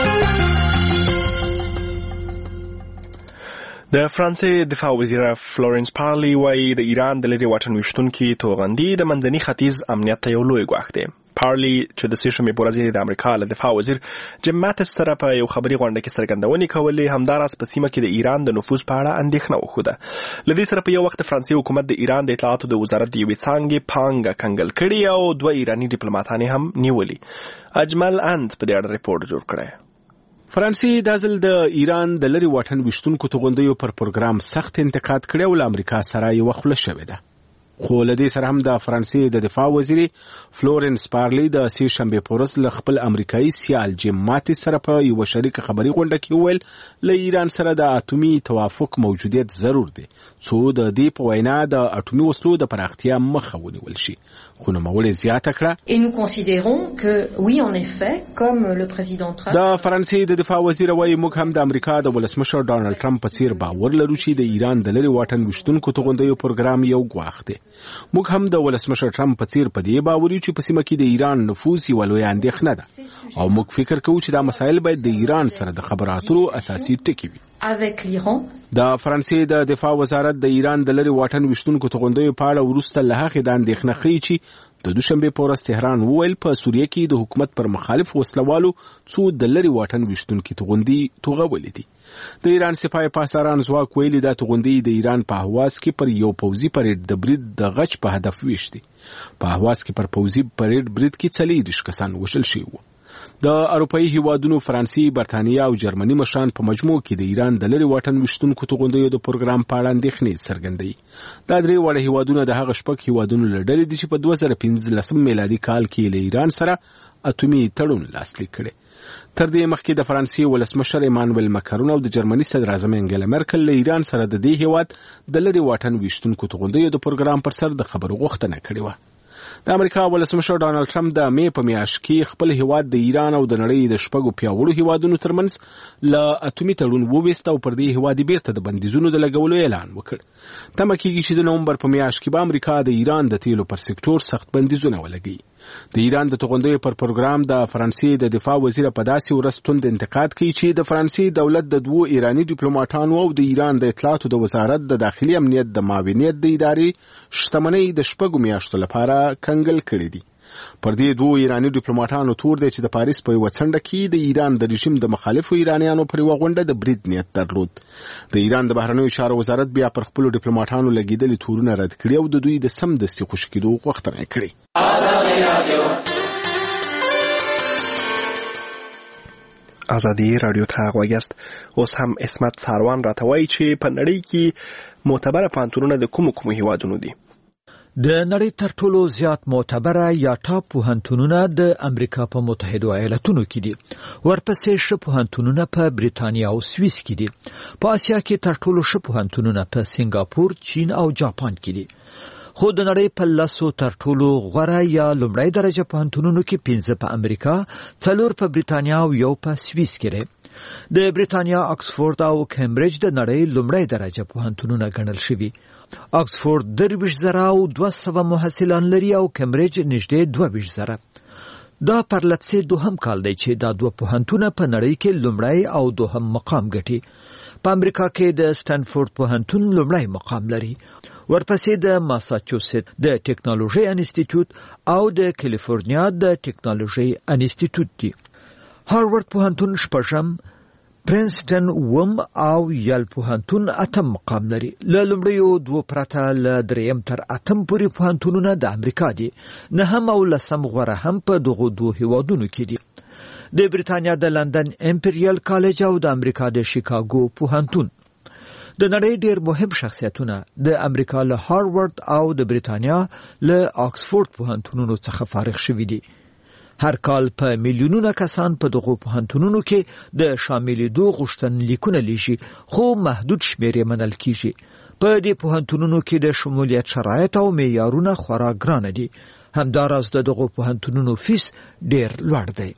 د فرانسې دفاع وزیر فلورنس پارلی وايي د ایران د لرې واټن ویشتونکي توغندي د منځني ختیځ امنیت ته یو لوی ګواښ دی. پارلی چې د سې شنبې په ورځ د امریکا له دفاع وزیر جیم ماتس سره په یو خبري غونډه کې څرګندونې کولې همداراز په سیمه کې د ایران د نفوذ په اړه اندېښنه وښوده. له دې سره په یو وخت فرانسې حکومت د ایران د اطلاعاتو د وزارت د یوې څانګې پانګه کنګل کړې او 2 ایراني ډیپلوماټان هم نیولي. اجمل اند په دې اړه ریپورت جوړ کړی. فرانسې د ځل د ایران د لري واټن وشتونکو توغندیو پر پروګرام سخت انتقاد کړی او امریکا سره یې وخله شوې ده. خو له دې سره هم د فرانسې د دفاع وزیر فلورنس پارلی د سې شنبې په ورځ له خپل امریکایي سیال جیم ماتس سره په یو شریکه خبري غونډه کې ویل له ایران سره د اټومي توافق موجودیت ضرور دی څو د دې په وینا د اټومي وسلو د پراختیا مخه ونیول شي. خو نوموړې زیاته کړه Et nous considérons que oui en effet comme le président Trump د فرانسې د دفاع وزیر وايي موږ هم د امریکا د ولسمشر ډانلډ ټرمپ په څیر باور لرو چې د ایران د لري واټن وشتونکو توغندیو پروګرام یو ګواښ دی. موږ هم د ولسمشر ټرمپ په څیر په دې باور یو چې په سیمه کې د ایران نفوذ یو لوی اندېښنه ده او موږ فکر کوو چې دا مسایل باید د ایران سره د خبرو اترو اساسي ټکي وي. avec l'Iran. د فرانسې د دفاع وزارت د ایران د لري واټن وشتونکو توغندیو په اړه وروسته له هغې د اندېښنه ښیي چې د دوشنبې په ورځ تهران وویل په سوریه کې د حکومت پر مخالف وسلوالو څو د لري واټن وشتونکي توغندي توغولې دي. د ایران سپاه پاسداران ځواک ویلي دا توغندي د ایران په اهواز کې پر یو پوځي پریډ د برید د غچ په هدف ویشتي. په اهواز کې پر پوځي پریډ برید کې 40 کسان وژل شوي وو. د اروپאי هیوادونو فرانسې، برتانیا او جرمني مشران په مجموع کې د ایران د لري واټن وشتونکو توغندیو د پروګرام په اړه اندېښنې څرګندوي. دا درې واړه هیوادونه د هغه شپږ هیوادونو له ډلې دي چې په 2015 میلادي کال کې له ایران سره اټومي تړون لاسلیک کړي. تر دې مخکې د فرانسې ولسمشر ایمانوئل ماکرون او د جرمني صدر اعظم انګلا مرکل له ایران سره د دې هیواد د لري واټن وشتونکو توغندیو د پروګرام پر سر د خبرو غوښتنه کړې وه. د امریکا ولسمشر ډانلډ ټرمپ د مې په میاشت کې خپل هیواد د ایران او د نړۍ د شپږو پیاوړو هیوادونو ترمنځ له اټومي تړون وویست او پر دې هیواد بیرته د بندیزونو د لګولو اعلان وکړ. تمه کېږي چې د نومبر په میاشت کې به امریکا د ایران د تیلو پر سکتور سخت بندیزونه ولګوي. د ایران د توغندیو پر پروګرام د فرانسې د دفاع وزیر په داسې ورځ توند انتقاد کوي چې د فرانسې دولت د 2 ایرانی ډیپلوماټانو او د ایران د اطلاعاتو د وزارت د داخلي امنیت د معاونیت د ادارې شتمنۍ د شپږو میاشتو لپاره کنګل کړې دي. پر دې 2 ایرانی ډیپلوماټانو تور دی چې د پاریس په یو څنډه کې د ایران د رژیم د مخالفو ایرانیانو پر یو غونډه د برید نیت درلود. د ایران د بهرنیو چارو وزارت بیا پر خپل ډیپلوماټانو لګیدلي تورونه رد کړي او د دوی د سم دستي خوشی کېدو غوښتنه کړې. ازادي رادیو ته غوږ یاست. اوس هم اسمت ساروان راته وایي چې په نړۍ کې معتبره پوهنتونونه د کومو هیوادونو دي. د نړۍ تر ټولو زیات معتبره یا ټاپ پوهنتونونه د امریکا په متحده ایالاتونو کې دي. ورپسې ښه پوهنتونونه په بریتانیا او سویس کې دي. په اسیا کې تر ټولو ښه پوهنتونونه په سنگاپور، چین او جاپان کې دي. خو د نړۍ په 10 تر ټولو غوره یا لومړی درجه پوهنتونونو کې 5 په امریکا، 4 په بریتانیا او 1 په سویس کې دي. د بریتانیا اکسفورد او کمبریج د نړۍ لومړی درجه پوهنتونونه ګڼل شوي. اکسفورد 23,000 او 200 محصلان لري او کمبریج نږدې 22,000. دا پرلپسې دوهم کال دی چې دا 2 پوهنتونه په نړۍ کې لومړی او دوهم مقام ګټي. په امریکا کې د سټنفورد پوهنتون لومړی مقام لري. ورپسې د ماساچوسټ د ټیکنالوژي انسټیټیوټ او د کالیفورنیا د ټیکنالوژي انسټیټیوټ دي. هاروارد پوهنتون شپږم، پرنسټن وم او یل پوهنتون 8 مقام لري. له لومړیو 2 پرته له 3 تر 8 پورې پوهنتونونه د امریکا دي. 9 او 10 غوره هم په دغو 2 هیوادونو کې دي. د بریتانیا د لندن امپریال کالج او د امریکا د شیکاګو پوهنتون. د نړۍ ډېر مهم شخصیتونه د امریکا له هاروارد او د بریتانیا له آکسفورد پوهنتونونو څخه فارغ شوي دي. هر کال په میلیونونه کسان په دغو پوهنتونونو کې د شاملېدو غوښتنلیکونه لیږي، خو محدود شمېر یې منل کیږي. په دې پوهنتونونو کې د شمولیت شرایط او معیارونه خورا ګرانه دي. همداراز د دغو پوهنتونونو فیس ډېر لوړ دی.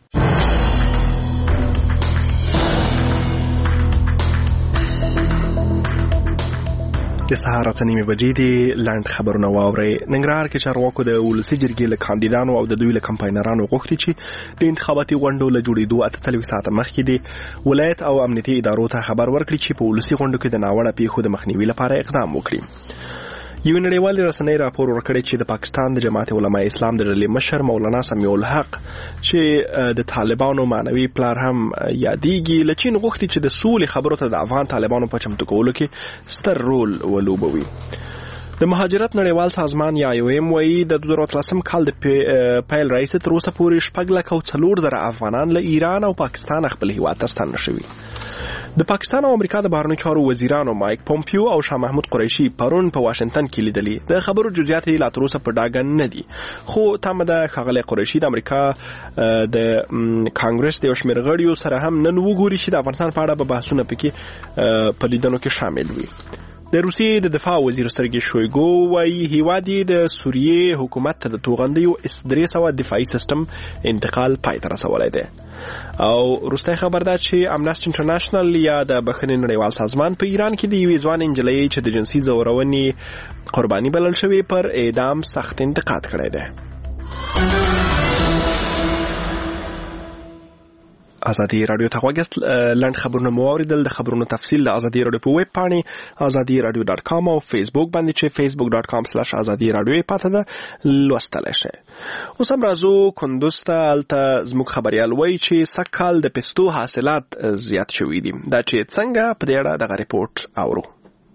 د سهار 8 بجې دی. لاند خبرونه واوري. ننګرهار کې چارواکو د ولسي جرګې له کاندیدانو او د دوی له کمپاینرانو غوښتي چې د انتخاباتي غونډو له جوړېدو 48 ساعته مخکې د ولایت او امنیتي ادارو ته خبر ورکړي چې په ولسي غونډو کې د ناوړه پیښو د مخنیوي لپاره اقدام وکړي. یو نړیوال رسنۍ راپور ورکړی چې د پاکستان د جماعت علماء اسلام د ډلې مشر مولانا سمیع الحق چې د طالبانو معنوي پلار هم یادېږي، له چین غوښتي چې د سولې خبرو ته د افغان طالبانو په چمتو کولو کې ستر رول ولوبوي. د مهاجرت نړیوال سازمان یا IOM وایي د 2013 کال د پیل راهیسې تر اوسه پورې 4,04,000 افغانان له ایران او پاکستان خپل هیواد ته ستانه شوي. د پاکستان او امریکا د بهرنیو چارو وزیرانو مایک پومپیو او شاه محمود قریشي پرون په واشنگټن کې لیدلي. د خبرو جزئیات لا تر اوسه په ډاګه نه دي، خو تمه ده ښاغلی قریشي د امریکا د کانګرس د یو شمېر غړیو سره هم نن وګوري چې د افغانستان په اړه به بحثونه پکې په لیدنو کې شامل وي. د روسیې د دفاع وزیر سرګی شویګو وایي هیواد یې د سوریې حکومت ته د توغندیو S-300 دفاعي سیستم انتقال پای ته رسولی دی. او وروستی خبر ده چې امنسټي انټرنیشنل یا د بخښنې نړیوال سازمان په ایران کې د یوې ځوانې نجلۍ چې د جنسي ځورونې قرباني بلل شوې پر اعدام سخت انتقاد کړی دی. ازادي رادیو ته غوږ یاست. لاند خبرونه مو واوریدل. د خبرونو تفصیل د ازادي رادیو په ویب پاڼې azadiradio.com او فیسبوک باندې چې facebook.com/azadiradio پاته ده لوستلی شئ. اوس هم راځو کندوز ته. هلته زموږ خبریال وایي چې سږکال د پستو حاصلات زیات شوي دي. دا چې څنګه په دې اړه دغه ریپورټ اورو.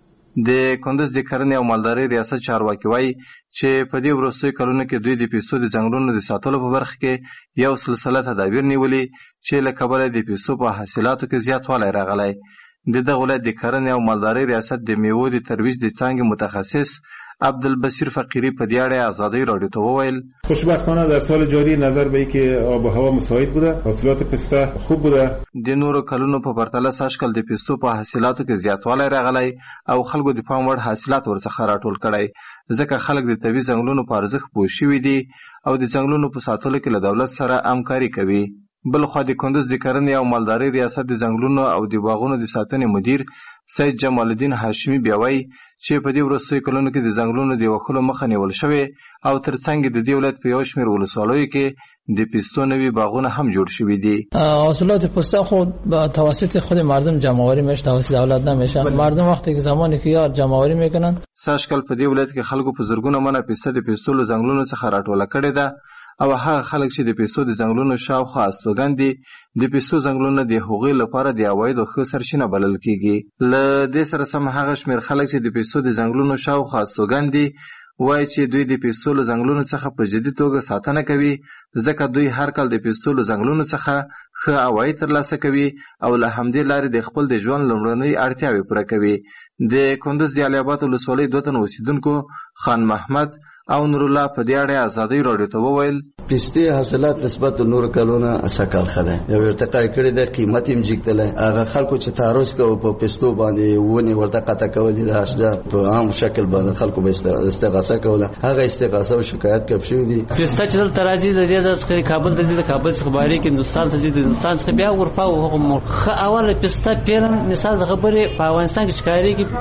د کندوز د کرنې او مالدارۍ ریاست چارواکي وایي چې په دې وروستیو کلونو کې دوی د پیسو د ځنګلونو د ساتلو په برخه کې یو سلسله تدابیر نیولي چې له کبله د پیسو په حاصلاتو کې زیاتوالی راغلی. د دغه ولایت د کرنې او مالدارۍ ریاست د میوو د ترویج د څانګې متخصص عبدالبصیر فقیری په دې اړه ازادي رادیو ته وویل خوشبختانه در سال جاری نظر به اینکه آب و هوا مساعد بوده، حاصلات پسته خوب بوده. د نورو کلونو په پرتله سږکال د پستو په حاصلاتو کې زیاتوالی راغلی او خلکو د پام وړ حاصلات ورڅخه راټول کړی، ځکه خلک د طبیعي ځنګلونو په ارزښت پوه شوي دي او د ځنګلونو په ساتلو کې له دولت سره همکاري کوي. بلخوا د کندوز د کرنې او مالدارۍ ریاست د ځنګلونو او د باغونو د ساتنې مدیر سید جمال الدین هاشمي بیا وایي چې په دې وروستیو کلونو کې د ځنګلونو د وهلو مخه نیول شوې او ترڅنګ د دې ولایت په یو شمېر ولسوالیو کې د پستو نوي باغونه هم جوړ شوي دي. حاصلات پسته خود توسط خود مردم جمع‌آوری میشه، توسط دولت نمیشه. مردم وقتی که زمانی که یار جمع‌آوری میکنن سږکال په دې ولایت کې خلکو په زرګونه منه پسته د پستو له ځنګلونو څخه راټوله کړې ده او هغه خلک چې د پیسو د ځنګلونو شاوخوا استوګن دي د پیسو ځنګلونه د هغوی لپاره د عوایدو ښه سرچینه بلل کیږي. له دې سره سم هغه شمېر خلک چې د پیسو د ځنګلونو شاوخوا استوګن دي وایي چې دوی د پیسو له ځنګلونو څخه په جدي توګه ساتنه کوي، ځکه دوی هر کال د پیسو له ځنګلونو څخه ښه عواید ترلاسه کوي او له همدې لارې د خپل د ژوند لومړنۍ اړتیاوې پوره کوي. د کندوز د علي آباد ولسوالۍ 2 تن اوسیدونکو خان محمد او نور الله په دې اړه ازادي رادیو ته وویل پستې حاصلات نسبت نور کلونه اسکال خده یو ارتقا کړی د قیمت هم جګتله. هغه خلکو چې تعرض کوي په پستو باندې ونی ورته قطع کولې د اشجار په عام شکل باندې خلکو به استغاثه کوله، هغه استغاثه او شکایت کوي شو دي. پسته چې تراجی د دې ځکه کابل ته د کابل څخه باري کې هندستان ته د هندستان څخه بیا ورفا او هغه اول پسته پیرم مثال خبره په افغانستان کې شکایري کې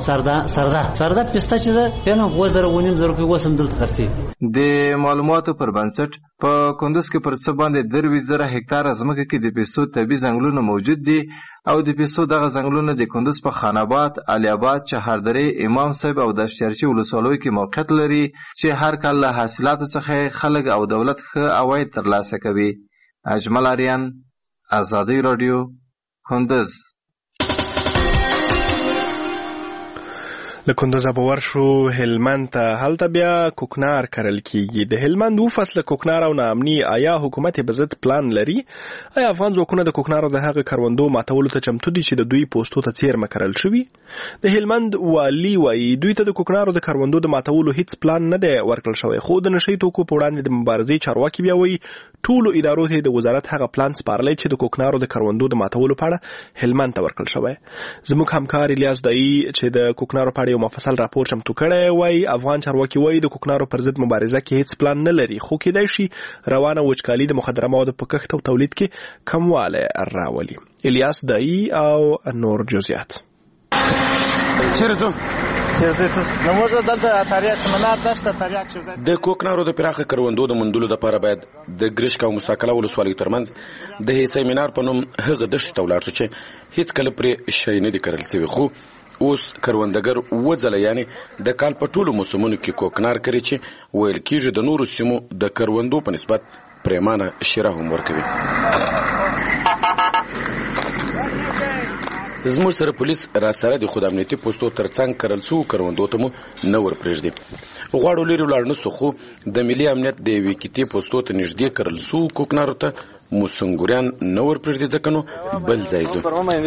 سردا پسته چې پیرم 2009 وسم د معلوماتو پر بنسټ په کندوز کې پر څه باندې 23,000 هکتار ځمکه کې د پیسو طبي ځنګلونه موجود دي او د پیسو دغه ځنګلونه د کندوز په خان آباد، علي آباد، چهاردرې، امام صاحب او دشتیارچي ولسوالیو کې موقعیت لري چې هر کال له حاصلاتو څخه خلک او دولت ښه عواید ترلاسه کوي. اجمل آریان، ازادي رادیو، کندز. له کندوزه به ورشو هلمند ته. هلته بیا کوکنار کرل کیږي. د هلمند و فصل کوکنار او ناامني آیا حکومت به ضد پلان لري؟ آیا افغان ځواکونه د کوکنارو د هغه کروندو ماتولو ته چمتو دي چې د دوی پوستو ته څیرمه کرل شوي؟ د هلمند والي وایي دوی ته د کوکنارو د کروندو د ماتولو هیڅ پلان نه دی ورکړل شوی، خو د نشي توکو په وړاندې د مبارزې چارواکي بیا وایي ټولو ادارو ته د وزارت هغه پلان سپارلی چې د کوکنارو د کروندو د ماتولو په اړه هلمند ته ورکړل شوی. زموږ همکار الیاس دایی چې د کوکنارو په اړه یو مفصل راپور چمتو کړی وایي افغان چارواکي وایي د کوکنارو پر ضد مبارزه کې هیڅ پلان نه لري، خو کېدای شي روانه وچکالي د مخدره موادو په کښت او تولید کې کموالی راولي. الیاس دایی او نور جزئیات. د کوکنارو د پراخه کروندو د موندلو لپاره باید د ګرشک او مساکله ولسوالیو ترمنځ د سیمینار په نوم هغه دښتې ته ولاړ شو چې هیڅ کله پرې شی نه دی کرل شوی، خو اوس کروندګر وځله یعنی د کال په ټولو موسمونو کې کوکنار کوي چې ویل کېږي د نورو سیمو د کروندو په نسبت پریمانه شیره هم ورکوي. زموږ سره پولیس را سره د خود امنیتي پوستو ترڅنګ کرل شوو کروندو ته مو نه ور پرېږدي. غواړو لرې ولاړ نسو، خو د ملي امنیت د یوې کتې پوستو ته نږدې کرل شوو کوکنارو ته مو سنګوریان نه ور پرېږدي، ځکه نو بل ځای ځو.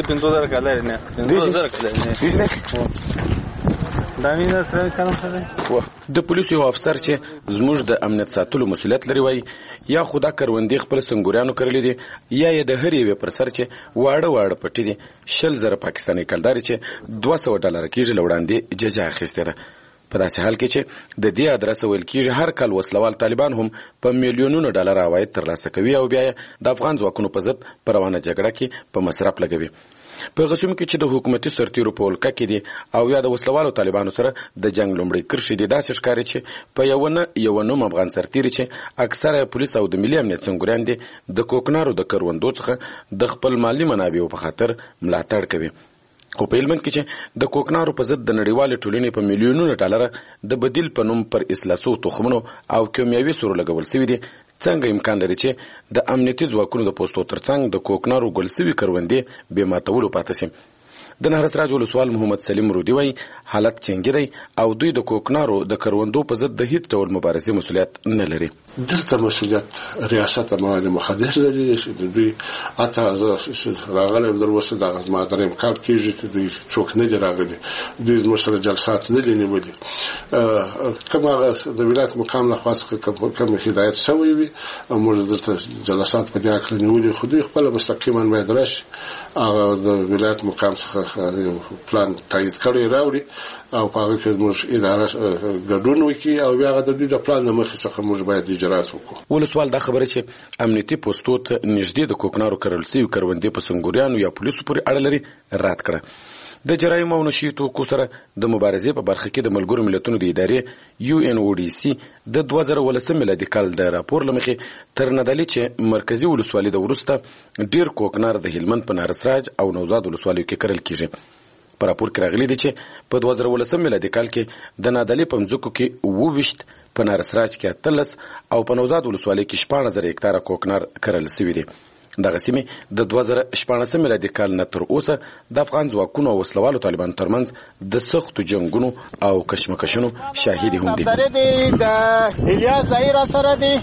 د پولیسو یو افسر چې زموږ د امنیت ساتلو مسؤلیت لري وایي یا خو دا کروندې خپل سنګوریانو کرلي دي یا یې د هر یوې پر سر چې واړه پټي دي 100,000 پاکستاني کلدارې چې $200 کېږي له وړاندې ججه اخیستې ده. په داسې حال کې چې د دې ادرس ویل کېږي هر کال وسلوال طالبان هم په میلیونونو ډالر عواید ترلاسه کوي او بیا د افغان ځواکونو په ضد په روانه جګړه کې په مصرف لګوي. په هغه سیمو کې چې د حکومتي سرتیرو په ولکه کې دي او یا د وسلوالو طالبانو سره د جنگ لومړی کرښې دي، داسې ښکاري چې په یو نوم افغان سرتیري چې اکثره پولیس او د ملي امنیت څنګهوريان دي د کوکنارو د کروندو څخه د خپل مالی منابعو په خاطر ملاتړ کوي. خو په هلمند کې چې د کوکنارو په ضد د نړیوالې ټولنې په میلیونونو ډالر د بدیل په نوم پر اصلاح شوو تخمونو او کیمیاوي سرو لګول شوي دي، څنګه امکان لري چې د امنیتي ځواکونو د پوستو ترڅنګ د کوکنارو ګل شوي کروندې بې ماتولو پاتې شي؟ د نهرسراج ولسوال محمد سلیم رودي وایي حالت چنګي دی او دوی د کوکنارو د کروندو په ضد د هیڅ ډول مبارزې مسؤلیت نه لري. دلته مسؤلیت ریاست مواد مخدر لري چې دوی اته راغلي در وسه د مادر امکان کېږي چې دوی څوک نه دي راغلي، دوی مسله جلسات نه دي نیولي. کومه د ولایت مقام له خوا څخه کوم هدایت شوی وي او موږ دلته جلسات په دې اړه نیولي، خو دوی خپل مستقیما باید راشي او د ولایت مقام څخه پلان تایید کړی راوړي او په هغه کې موږ اداره ګډون وکړي او بیا د دې د پلان مخې څخه موږ باید اجرات وکړو. ولسوال دا خبره چې امنیتي پوستو ته نږدې د کوکنارو کرل شوي کروندې په سنګوریانو یا پولیسو پورې اړه لري رد کړه. د جرایمو او نشي توکو سره د مبارزې په برخه کې د ملګرو ملتونو د ادارې UNODC د 2018 میلادي کال د راپور لمخې تر ندالي چې مرکزی ولسوالۍ د ورسته ډیر کوکنار د هلمند په نهرسراج او نوزاد ولسوالیو کې کرل کیږي. په راپور کې راغلي دي چې په 2018 میلادي کال کې د نادالي په مځکو کې 22 په نهرسراج کې 13 او په نوزاد ولسوالۍ کې 16000 هکتاره کوکنار کرل شوي دي. دغه سیمې د 2018 میلادي کال نه تر اوسه د افغان ځواکونو او وسلوالو طالبانو ترمنځ د سختو جنګونو او کشمکشونو شاهد هم دي. د الیاس ظاهر سره دي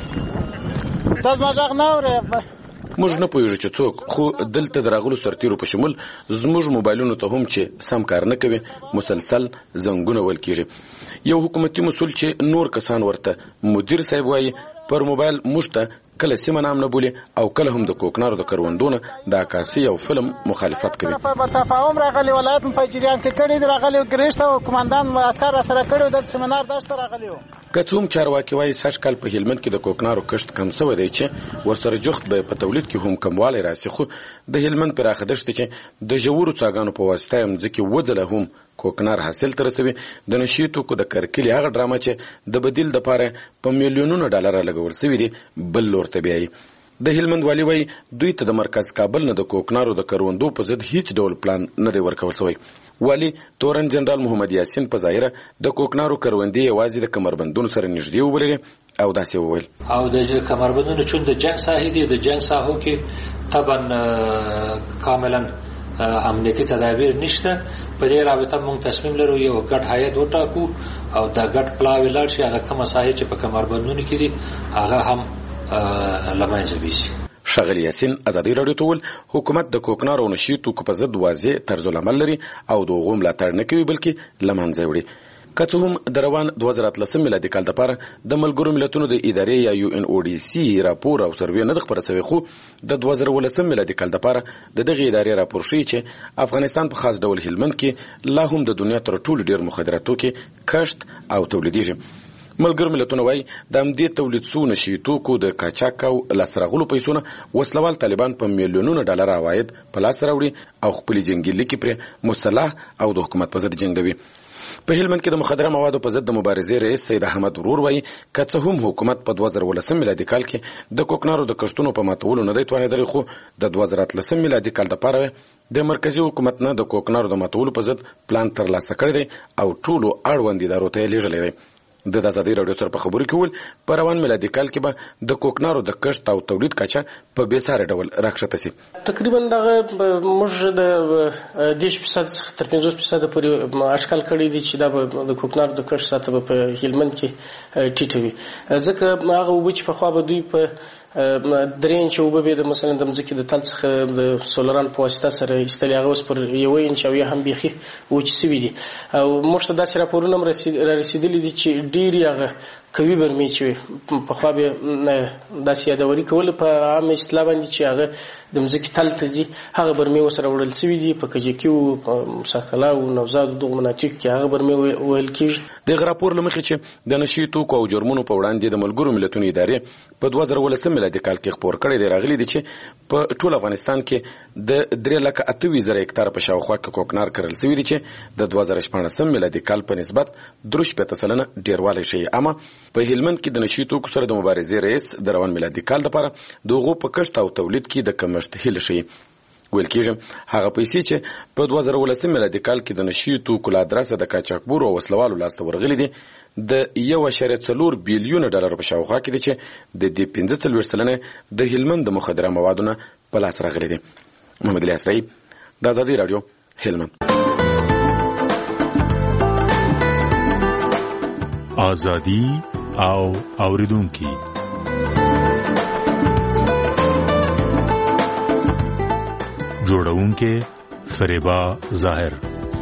تاسو ما ځغ نه اورئ. موږ نه پوهیږو چې څوک، خو دلته د راغلو سرتیرو په شمول زموږ موبایلونو ته هم چې سم کار نه کوي مسلسل زنګونه ویل کېږي. یو حکومتي مسؤل چې نور کسان ورته مدیر صاحب وایي پر موبایل موږ ته کله سیمه نام نه بولي او کله هم د کوکنارو د کروندونه د عکاسي او فلم مخالفت کوي. په تفاهم راغلي ولایت په جریان کې کړي د راغلي ګریشت او کمانډان عسكر سره کړي د سیمینار داشته راغلي. که څوم چارواکي وایي سږ کال په هلمند کې د کوکنارو کښت کم شوی دی چې ورسره جوخت به په تولید کې هم کموالی راسي، خو د هلمند پراخه دښتې چې د ژورو څاګانو په واسطه یې مځکې وځله هم کوکنار حاصل ته رسوي. د نشي توکو د کرکلې هغه ډرامه چې د بدیل دپاره په میلیونونو ډالر لګول شوي دي بل لور ته بیایي. د هلمند والي وایي دوی ته د مرکز کابل نه د کوکنارو د کروندو په ضد هیڅ ډول پلان نه دی ورکول شوی. والي تورن جنرال محمد یاسین په ظاهره د کوکنارو کروندې یوازې د کمربندونو سره نږدې وبللې او داسې وویل او د کمربندونو چون د جنگ ساحې دي د جنگ ساحو کې طبعا کاملا امنیتي تدابیر نشته. په دې رابطه موږ تصمیم لرو یو ګډ هیئت وټاکو او دا ګډ پلاوی لاړ شي. هغه کومه ساحې چې په کمربندونو کې دي هغه هم لمنځه ویسي. ښاغلي یاسین ازادي راډیو ته وویل حکومت د کوکنارو او نشي توکو په ضد واضح طرزالعمل لري او د هغو ملاتړ نه کوي بلکې له منځه وړي. که څه هم د روان 2013 میلادي کال دپاره د ملګرو ملتونو د ادارې یا UNODC راپور او سروې نه د خپره سوی، خو د 2018 میلادي کال دپاره د دغې ادارې راپور ښیي چې افغانستان په خاص ډول هلمند کې لا هم د دنیا تر ټولو ډېر مخدره توکي کښت او تولیدېږي. ملګرو ملتونه وایي د همدې تولید سوو نشي توکو د قاچاق او لاسته راغلو پیسونه وسلوال طالبان په میلیونونو ډالر عواید په لاس راوړي او خپلې جنګي لیکې پرې مسلح او د حکومت په ضد جنګوي. په هلمند کې د مخدره موادو په ضد د مبارزې رئیس سید احمد ورور وایي که څه هم حکومت په 2018 میلادي کال کې د کوکنارو د کښتونو په ماتولو نه دی توانېدلی، خو د 2013 میلادي کال دپاره د مرکزي حکومت نه د کوکنارو د ماتولو په ضد پلان ترلاسه کړی دی او ټولو اړوند ادارو ته یې لیږلی دی. د ازادي راډیو سره په خبرو کې وویل په روان میلادي کال کې به د کوکنارو د کښت او تولید کچه په بېساره ډول راکښته سي. تقریبا دغه موږ د 10% څخه تر 50% پورې اټکل کړی دی چې دا به د کوکنارو د کښت سطح به په هلمند کې ټیټه وي، ځکه هغه اوبه چې پخوا به دوی په 3 انچ اوبه به د مثلا د ځمکې د تل څخه د سولران په واسطه سره ایستلې، هغه اوس پر 1 انچ او یا هم بیخي وچ سوي دي. او موږ ته داسې راپورونه هم رسېدلي دي چې ډېرې هغه قوي برمې چې پخوا به داسې یادوري کول په عام اصطلاح باندې چې هغه د ځمکې تل ته ځي، هغه برمې ورسره وړل سوي دي په کجکي په مساقله او نوزاد دغو مناطقو کې هغه برمې ویل کېږي. دغه راپور له مخې چې د نشي توکو او جرمونو په وړاندې د ملګرو ملتونو ادارې په 2018 میلادي کال کې خپور کړی دی. راغلی دی چې په ټول افغانستان کې د 3,28,000 هکتار په شاوخوا کې کوکنار کرل سوي دي چې د 2014 میلادي کال په نسبت 3% ډیروالی ښیي. اما په هلمند کې د نشي توکو سره د مبارزې رئیس د روان میلادي کال دپاره د هغو په کښت او تولید کې د کمښت هیله ښیي. ویل کېږي هغه پیسې چې په 2018 میلادي کال کې د نشي توکو له ادرسه د قاچاقبرو او وسلوالو لاسته ورغلي دي د 1.4 بیلیون ډالر په شاوخوا کې دي چې د دې 45% د هلمند د مخدره موادو نه په لاس راغلي دي. محمد الیاس رایب، د ازادي راډیو، هلمند. ازادي او اوریدونکي جوړونکي فریبا ظاهر.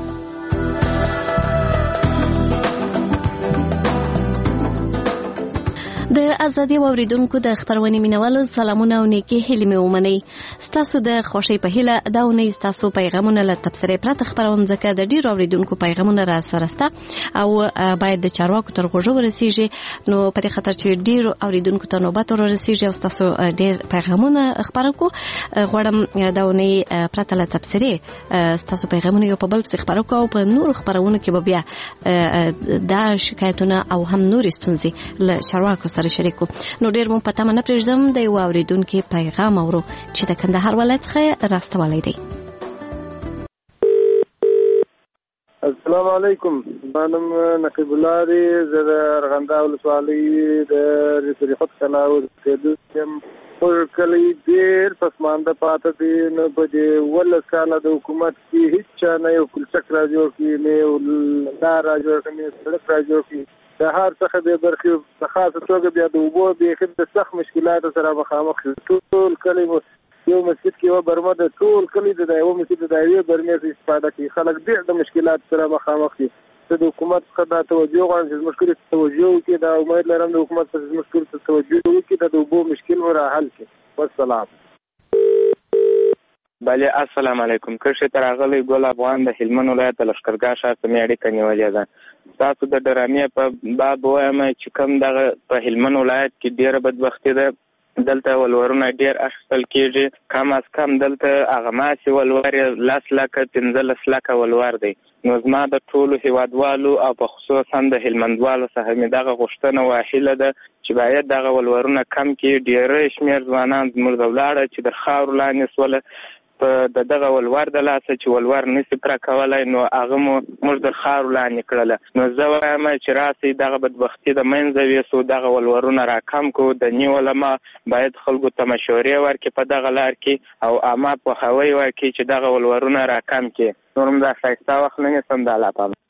د ازادي اوریدونکو د خبرونې مینوالو سلامونه او نیکی هیلې مې ومنئ. ستاسو د خوښۍ په هیله دا اونۍ ستاسو پیغامونه له تبصرې پرته خپروم، ځکه د ډېرو اوریدونکو پیغامونه را سره سته او باید د چارواکو تر غوږو ورسیږي. نو په دې خاطر چې ډېرو اوریدونکو ته نوبت ورسیږي او ستاسو ډېر پیغامونه خپاره کړو، غواړم دا اونۍ پرته له تبصرې ستاسو پیغامونه یو په بل پسې خپاره کړو او په نورو خپرونو کې به بیا دا شکایتونه او هم نورې ستونزې له چارواکو سره شریکو. نو ډېر مو په تمه نه پرېږدم، د یو اوریدونکي پیغام اورو چې د کندهار ولایت څخه راستولی دی. السلام علیکم، ما نوم نقیب الله دی، زه د ارغنداو ولسوالۍ د ریفریخوت کلا اوسېدونکی یم. موږ کلی ډېر پسمانده پاته دی، نو په دې 18 کاله د حکومت کې هېڅ چا نه یو پلچک را جوړ کړي، نه یو لار را جوړ کړي، نه یو سړک را جوړ کړي. د هر څخه بې برخې په خاصه توګه بیا د اوبو بیخي د سخت مشکلاتو سره مخامخ شو. ټول کلی یو مسجد کې یوه برمه ده، ټول کلی د یوه مسجد د یوې برمې څخه استفاده کوي. خلک ډېر د مشکلاتو سره مخامخ دي. زه د حکومت څخه دا توجه غواړم چې زموږ کلي ته توجه وکړي. دا امید لرم د حکومت څخه زموږ کلي ته توجه وکړي، د اوبو مشکل مو را حل کړي. والسلام. بله، السلام علیکم. کښې ته راغلی ګل افغان د هلمند ولایت د لښکرګاه ښار ته مې اړیکه نیولې ده. تاسو د ډرامې په باب وایم چې کوم دغه په هلمند ولایت کې ډېره بدبختي ده. دلته ولورونه ډېر اخیستل کېږي، کم از کم دلته هغه ماسې ولور 10 لکه 15 لکه ولور دی. نو زما د ټولو هیوادوالو او په خصوصا د هلمندوالو څخه مې دغه غوښتنه او هیله ده چې باید دغه ولورونه کم کړي. ډېری شمېر ځوانان زموږ د ولاړه چې د خاورو لاندې سوله په دغه ولور د لاسه چې ولور نشي پر کولای نو هغه موږ د خار لاندې کړل. نو زه وایم چې راسي دغه بدبختی د منځ ویسو دغه ولورونه راکم کو د نیولما باید خلکو ته مشورې ورکړي په دغه لار کې او عامه په هوای ورکړي چې دغه ولورونه راکم کړي. نورم دا ښایسته وخت نه سم د الله په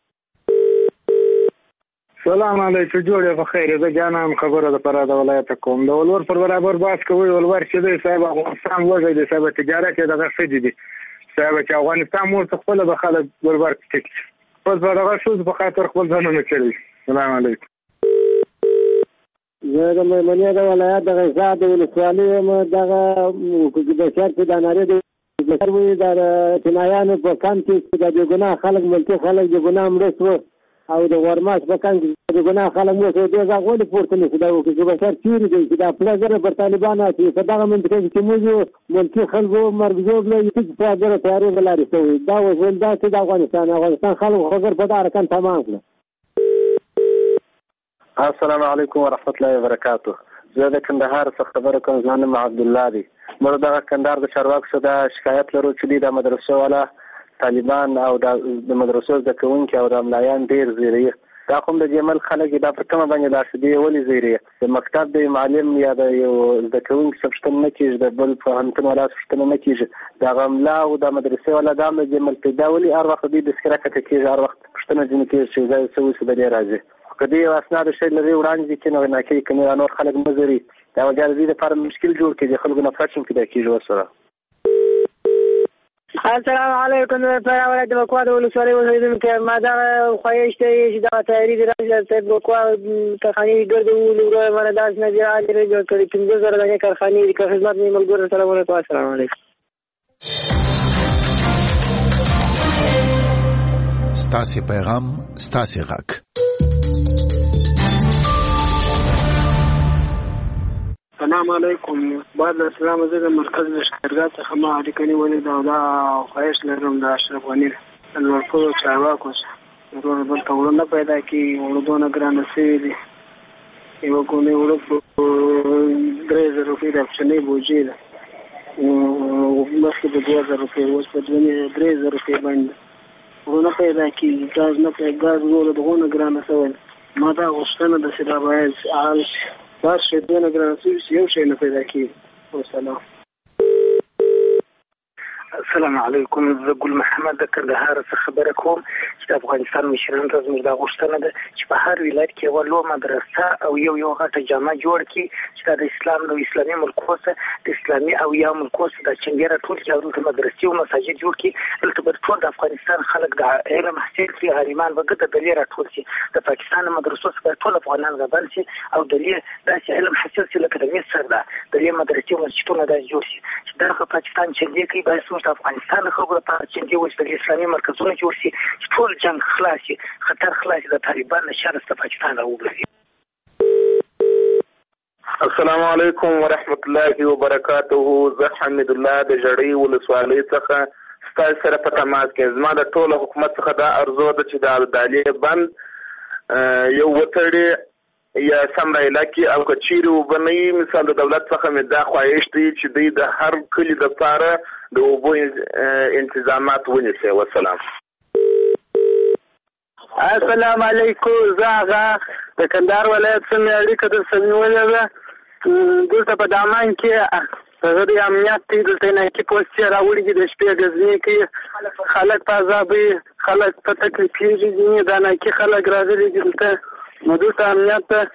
سلام علیکم جوړه په خیر. زه جانم خبره ده پر د ولایت کوم د ولور پر برابر باس کوي ولور چې دی صاحب افغانستان وځي د صاحب تجارت دغه څه دي صاحب چې افغانستان مو خپل به خلک برابر ټیک خپل دغه شو په خاطر خپل ځانونه چلی. سلام علیکم. زه د میمنې د ولایت د غزا د ولسوالۍ دغه د شهر په دانارې د سروي د تنایانو په کام کې د ګناه خلک ملکی خلک د ګناه مړ او د ورماش په کان کې د ګناه خلک مو ته دغه غوډه پورته نشي دا چې بشر چیرې دی چې دا پلازر پر طالبانو چې په دغه منطقه کې موږ ملکی خلکو مرګزوب له هیڅ څه تیاری ولري شوی دا وزن دا چې د افغانستان خلکو خبر په دار کان تمام کړ. السلام علیکم ورحمت الله وبرکاته. زه د کندهار څخه خبره کوم. ځان عبد الله دی. موږ د کندهار د چارواکو څخه شکایت لرو چې د مدرسو والا طالبان او د مدرسو د کوونکو او د املایان ډیر زیری دا کوم د جمل خلک دا په کومه باندې لاس دی ولې زیری د مکتب د معلم یا د یو د کوونکو څخه نه کیږي د بل په همتن ولا څخه نه کیږي دا املا او د مدرسې ولا د جمل پیدا ولې هر وخت د سکرکه کیږي هر وخت پښتنه جن کیږي چې زای سوي د راځي کدی اسناد شي لري وړاندې کینو نه کوي کنه نور خلک مزري دا وجه دې لپاره مشکل جوړ کړي خلکو نه فرشم پیدا کیږي وسره. السلام علیکم. پر ولایت بکوا د ولسوالۍ اوسیدونکو ما دا خواهش دی چې دا تیاری دی راځي بکوا کارخانې ګرځي ولورو باندې داس نه دی راځي جوړ کړی 15000 د کارخانې د خدمت ملګرو سلام علیکم. السلام علیکم. ستاسو پیغام ستاسو غږ. السلام علیکم. بعد السلام زه مرکز لشکرګاه څخه ما اړیکه نیولې دا خواهش لرم د اشرف غنی نورپور چارواکو ضرور بل ټولنه پیدا کی ورودونه ګران شي دي یو کومه ورو 3000 روپۍ د افشنې بوجي ده مخکې د 2000 روپۍ اوس په 3000 روپۍ باندې ورونه پیدا کی غاز نه پیدا غاز ورو دغه ګران شوی ما دا غوښتنه د سیدا باید حال بس شدونه ګرانسي یو شی نه پیدا کیږي. والسلام. السلام علیکم. زه ګل محمد د کندهار څخه خبره کوم چې د افغانستان مشرانو ته زموږ د غوښتنه ده چې په هر ولایت کې یوه لویه مدرسه او یو غټه جامع جوړ کړي چې د اسلام د اسلامي ملکو څخه د اسلامي او یا ملکو څخه د چنګیره ټول کې دلته مدرسې او مساجد جوړ کړي دلته به ټول د افغانستان خلک د علم حاصل کړي غریبان به ګټه د لري راټول شي د پاکستان مدرسو څخه ټول افغانان غبن شي او د لري داسې علم حاصل شي لکه د مصر ده د لري مدرسې او مسجدونه د جوړ شي چې دغه پاکستان چنګې کوي باید څنګه افغانستان خلکو لپاره چې اوس د اسلامي مرکزونه جوړ شي چې ټول جنگ خلاص شي خطر خلاص د طالبان نشر ست پاکستان راوګرځي. السلام علیکم ورحمت الله وبرکاته. زه حمید الله د جړی ولسوالۍ څخه ستاسو سره په تماس کې زما د ټول حکومت څخه دا ارزو ده چې د عدالت بند یو وتړي یا سم رايلکی او کچيري وبني مثال د دولت څخه مې دا خواهش دی چې دوی د هر کلی د لپاره د اوبو انتظامات ونیسي. والسلام. السلام علیکم. زه د کندهار ولایت څخه اړیکه د سنولې ده دلته په دامان کې هغه د امنیت دلته نه کې پوسټ راوړي د شپې غزنی کې خلک په عذابي خلک په تکلیف کې دا نه کې خلک راځي دلته نو دلته امنیت ته.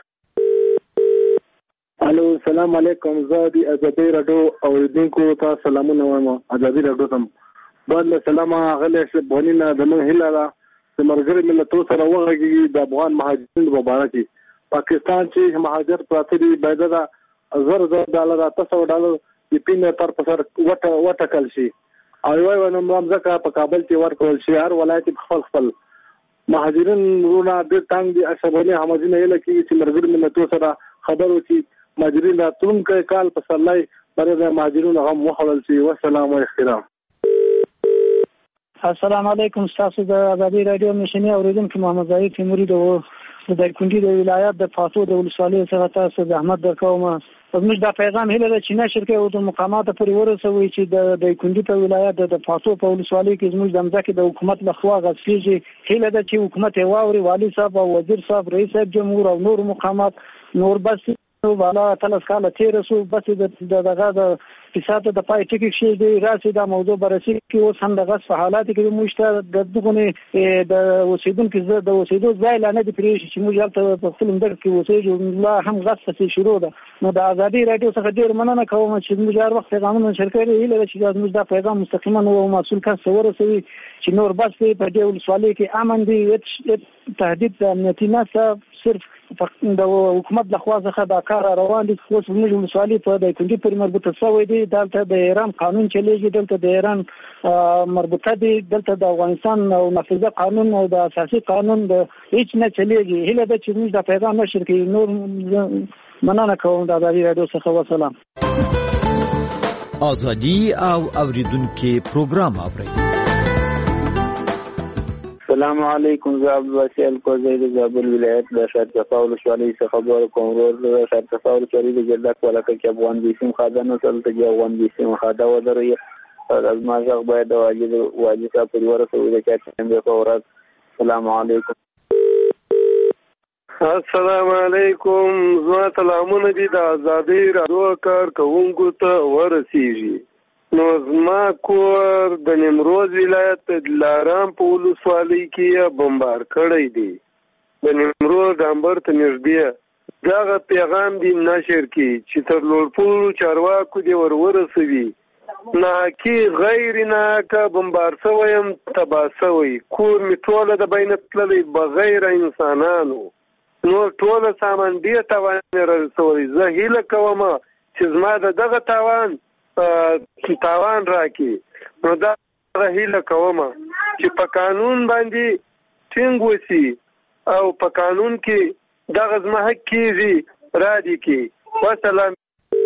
الو السلام علیکم. زه د ازادي رادیو اوریدونکو ته سلامونه وایم. ازادي رادیو ته بل سلام غلې سبونینا د من هلاله د مرګري ملتونو سره وغږیږي د افغان مهاجرینو په اړه کې پاکستان چې مهاجر پراته دي باید دا $1000 $300 د پینې پر پسر وټکل شي او یو نوم ځکه په کابل کې ورکول شي هر ولایت خپل مهاجرین ورونه د تنګ دي اسبونی همزینه یل کې چې مرګري ملتونو سره خبرو چې مهاجرین راتلونکي کال په سرلای برابر مهاجرین هم وحول شي. والسلام علیکم. السلام علیکم. تاسو د ازادي رادیو مشنی اوریدونکو محمد زاهد تیموری د دایکنډي د ولایت د فاتو د ولسوالۍ څخه تاسو د احمد درکوم زموږ دا پیغام هیله ده چې نشر کې او د مقاماتو پورې ورسوي چې د کندي په ولایت د فاصو په ولسوالۍ کې زموږ د ځمکې د حکومت لخوا غصبېږي. هیله ده چې حکومت یې واوري، والي صاحب او وزیر صاحب، رئیس صاحب جمهور او نور مقامات نور بس والا تلس کاله تیر سو بس دغه د فساد د پای ټکی شي دی راسي دا موضوع برسي کې اوس هم دغه په حالات کې موږ د دغه د اوسیدونکو د اوسیدو ځای لاندې د پریش چې موږ هلته په خپل مدر کې اوسېږو لا هم غصه شروع ده. نو د ازادي رادیو څخه ډیر مننه کوم چې موږ هر وخت پیغامونه شریکوي. هیله چې موږ دا پیغام مستقیما او مسؤل کس ورسوي چې نور بس په دې ولسوالۍ کې امن دي، هیڅ تهدید امنیتي نشته، صرف د حکومت لخوا څخه دا کار روان دي. خو موږ ولسوالۍ په د کندي پر مربوطه شوی دی، دلته د ایران قانون چلیږي، دلته د ایران مربوطه دي، دلته د افغانستان او نافذه قانون او د اساسي قانون د هیڅ نه چلیږي. هیله ده چې موږ دا پیغام نشر کړو. نور مننه کوم د ازادي رادیو څخه. وسلام. ازادي او اوریدونکو پروګرام اوري. السلام علیکم. زه عبدالواسع الکوزی د زابل ولایت د شارقه ولسوالۍ څخه خبر کوم. ورور د شارقه ولسوالۍ د جلدک ولکه کې افغان بیسیم خادانو سره ته افغان بیسیم خادا ودرې از ما ځغ باید د واجب صاحب پر ورسوي د چاته په ورځ. السلام علیکم. السلام علیکم. زما سلامونه دي د ازادي رادیو کار کوونکو ته ورسیږي. نو زما کور د نیمروز ولایت د لارام په ولسوالۍ کې بمبار کړی دی. د نیمروز ډامبر ته نږدې دغه پیغام دی نشر کی چې تر لوړپوړو چارواکو دی ورسوي. ناحقي غیر ناحقه بمبار شویم، تباه شوی کور مې ټوله د بین تللی بغیر انسانانو. نور ټوله سامان دې تاوان رسوي. زه هیله کوم چې زما دغه تاوان راکړي. نو دا هیله کوم چې په قانون باندې ټینګ وسی او په قانون کې دغه زما حق کېږي را دي کې. وسلام.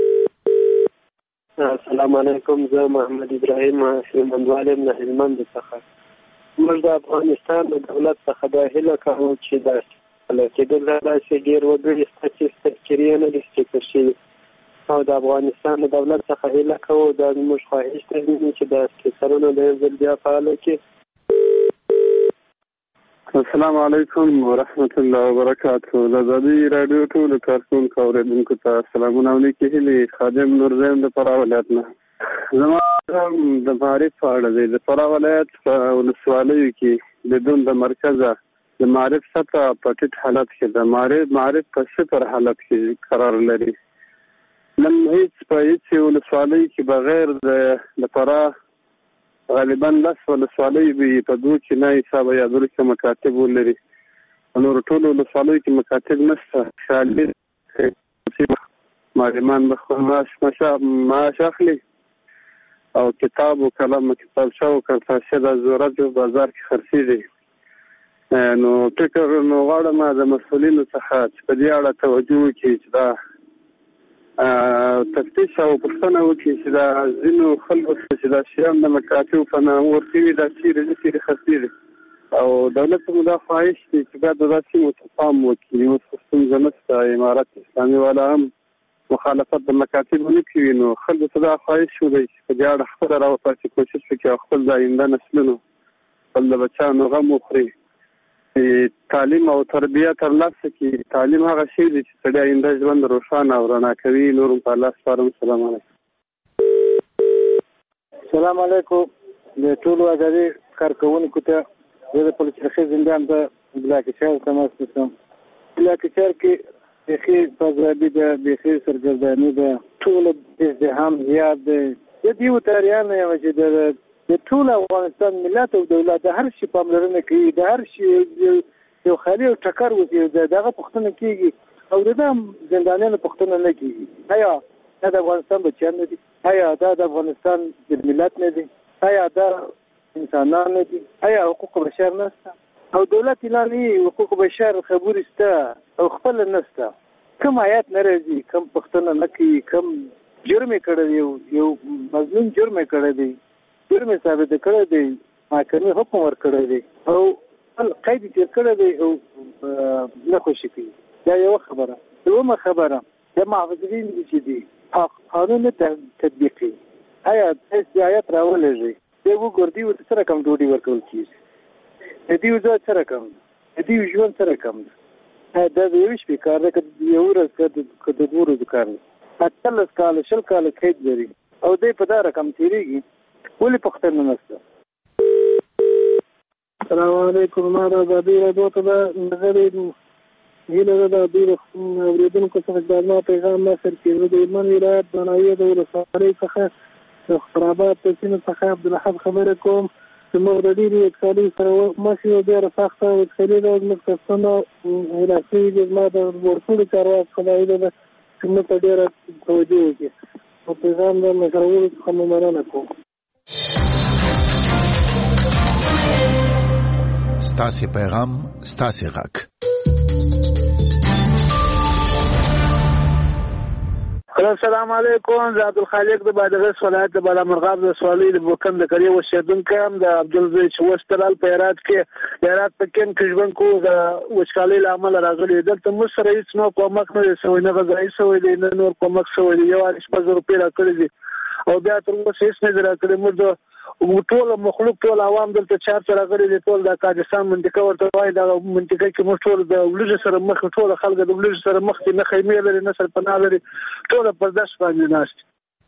السلام علیکم. زه محمد ابراهیم هلمندوال یم، د هلمند څخه. موږ د افغانستان د دولت څخه دا هیله کوو چې دا کېدل داسې ډېر وګړي شته چې تذکیرې نه دي سټیکر شوي، او د افغانستان د دولت څخه هیله کوو دا زموږ خواهش دی چې دا سټیکرونه د یو ځل بیا فعاله کړي. السلام علیکم ورحمت الله وبرکاته. د ازادي رادیو ټولو کارکونکو اورېدونکو ته سلامونه او نیکې هیلې. خادم نورزیم د فراه ولایت نه. زما د معارف په اړه دی. د فراه ولایت په ولسوالیو کې د دون د مرکزه د معارف سطح په ټیټ حالت کې د معارف په صفر حالت کې قرار لري. نن هیڅ په هیڅ ولسوالۍ کې بغیر د فراه غالبا 10 ولسوالۍ وي په دوه کې نه حساب یا درې کې مکاتب ولري. نور ټول ولسوالۍ کې مکاتب نشته. خالي معلمان به معاش اخلي او کتاب او قلم کتاب شو کړه د زورات په بازار کې خرڅېږي. نو فکر نو غواړم د مسؤلینو څخه چې په دې اړه توجه وکړي چې دا تفتیش او پوښتنه وکړي چې دا ځینو خلکو چې دا شیان د مکاتب په نام ورکوي دا چیرې خرڅېږي او دولت ته دا خواهش دی چې باید دا سیمو ته پام وکړي. اوس ستونزه نشته. امارت اسلامي والا هم مخالفت د مکاتب نه کوي. نو خلکو ته دا خواهش وکړي چې په دې اړه خپله راوپاڅي کوشش وکړي او خپل د آینده نسلونو خپل د بچیانو غم وخوري. تعلیم او تربیه ترلاسه کړي. تعلیم هغه شی دی چې سړی آینده ژوند روښانه او رڼا کوي. نور په الله سپارم. السلام علیکم. السلام علیکم. د ټولو ازادي کارکوونکو ته زه د پولیس زندان ته بلاکچر ته مسئول. بلاکچر کې بخي فضابي ده، بخي سرګرداني ده، ټول ازدحام زیات دی. د دې تاریان یم چې د ټول افغانستان ملت او دولت د هر شي پاملرنه کوي، د هر شي یو خالي او ټکر وځي دغه پوښتنه کیږي او د زندانیانو پوښتنه نه کیږي. آیا دا د افغانستان بچیان نه دي؟ آیا دا د افغانستان د ملت نه دي؟ آیا دا انسانان نه دي؟ آیا حقوق بشر نشته؟ او دولت اعلاني حقوق بشر خبرې شته او خپل نشته. کوم آیات نه راځي، کوم پوښتنه نه کوي، کوم جرم کړی یو مظلوم جرم کړی دی، جرم ثابت کړی دی، محکمې حکم ورکړی دی او قید تیر کړی دی او نه خوشي کوي. دا یو خبره. دویمه خبره د محافظین چې دي قانون تطبیقي آیا تاسو آیات راولېږئ د وګوردي ورته سره کوم ډوډۍ ورکول کېږي د دې وجه سره کوم د دې ژوند سره کوم دا د یو شپې کار دی که یو ورځ که د دوه ورځو کار دی 18 کاله 20 کاله قید لري او دی په دا رقم تېرېږي ولې پوښتنه نشته. السلام علیکم. ما د ازادي راډیو ته د نظر هیله ده د دوی اورېدونکو څخه د ما پیغام نشر کړي. زه د هلمند ولایت د ناحیې د ولسوالۍ څخه د خرابات د سیمې څخه عبدالحق خبرې کوم چې موږ د ډېرې وچکالۍ سره مخ یو ډېره سخته وچکالي ده. زموږ کسبونه هیله شوي دي. زما د ورکړو چارواکو څخه دا هیله ده چې موږ ته ډېره توجه وکړي او پیغام د مشرولو څخه مو مننه کوم. ستاسې پیغام ستاسې غږ. السلام علیکم. زه عبدالخالق د بادغیس ولایت د بالامرغاب د ولسوالۍ د بوکم د قریې اوسېدونکی یم. د عبدالزی چې وستلال په هرات کې د هرات په کین کې ژوند کوو د وچکالۍ له امله راغلي. دلته موږ سره هېڅ نور کومک نه دی شوی، نه غذایي شوی دی نه نور کومک شوی دی. 1.5 روپۍ راکړي دي او بیا تر اوسه هېڅ نه دي راکړي. موږ د ټول مخلوق ټول عوام دلته چارچ راغلي دي. ټول د کاجستان منطقه ورته وایي. دا منطقه کې موږ ټول د ولږې سره مخ ټول خلک د ولږې سره مخ دي، نه خیمې لري نه سرپناه لري، ټول په دښت باندې ناست.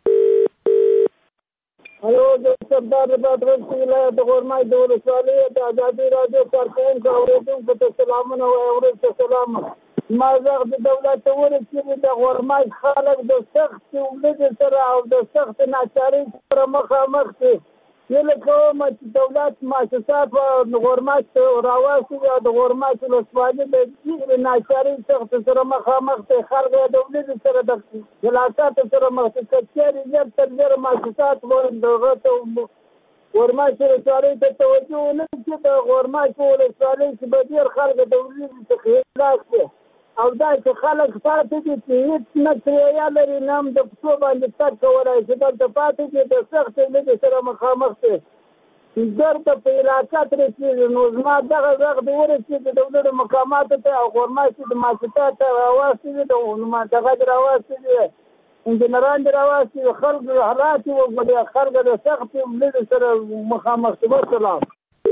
هلو زه سردار د بادغیس ولایت د غورمای د ولسوالۍ د ازادي راډیو کارکوونکو اورېدونکو ته سلامونه وایم. وروسته سلام. ما غږ د دولت ته ورسېږي. د غورمای خلک د سختې ولږې سره او د سختې ناچارۍ سره مخامخ دي. هیله کوم چې دولت مؤسسات په غورمای راوستي او د غورمای ولسوالۍ د ډېرې ناچارۍ سختې سره مخامخ دي. خلک د ولږې سره د خلاساتو سره مخ دي. که چېرې زیات تر ډېره مؤسسات دغه ته غورمای ولسوالۍ ته توجه ونه کړي، د غورمای ولسوالۍ کې به ډېر خلک د ولږې څخه خلاص دي او دا چې خلک پاتې دي چې هېڅ نه کرایه لري نه هم د پښو باندې تګ کولی شي. دلته پاتې دي د سختې ولږې سره مخامخ دي. ګرته په علاقه ترې کېږي. نو زما دغه غږ د ورسېږي د ولږې مقاماتو ته او غورمای چې د مؤسسات ته راواستي دي، دغه دې راواستي دي، انجینران دې راواستي دي. خلک حالات یې وګوري، خلک د سختې ولږې سره مخامخ دي. وسلام.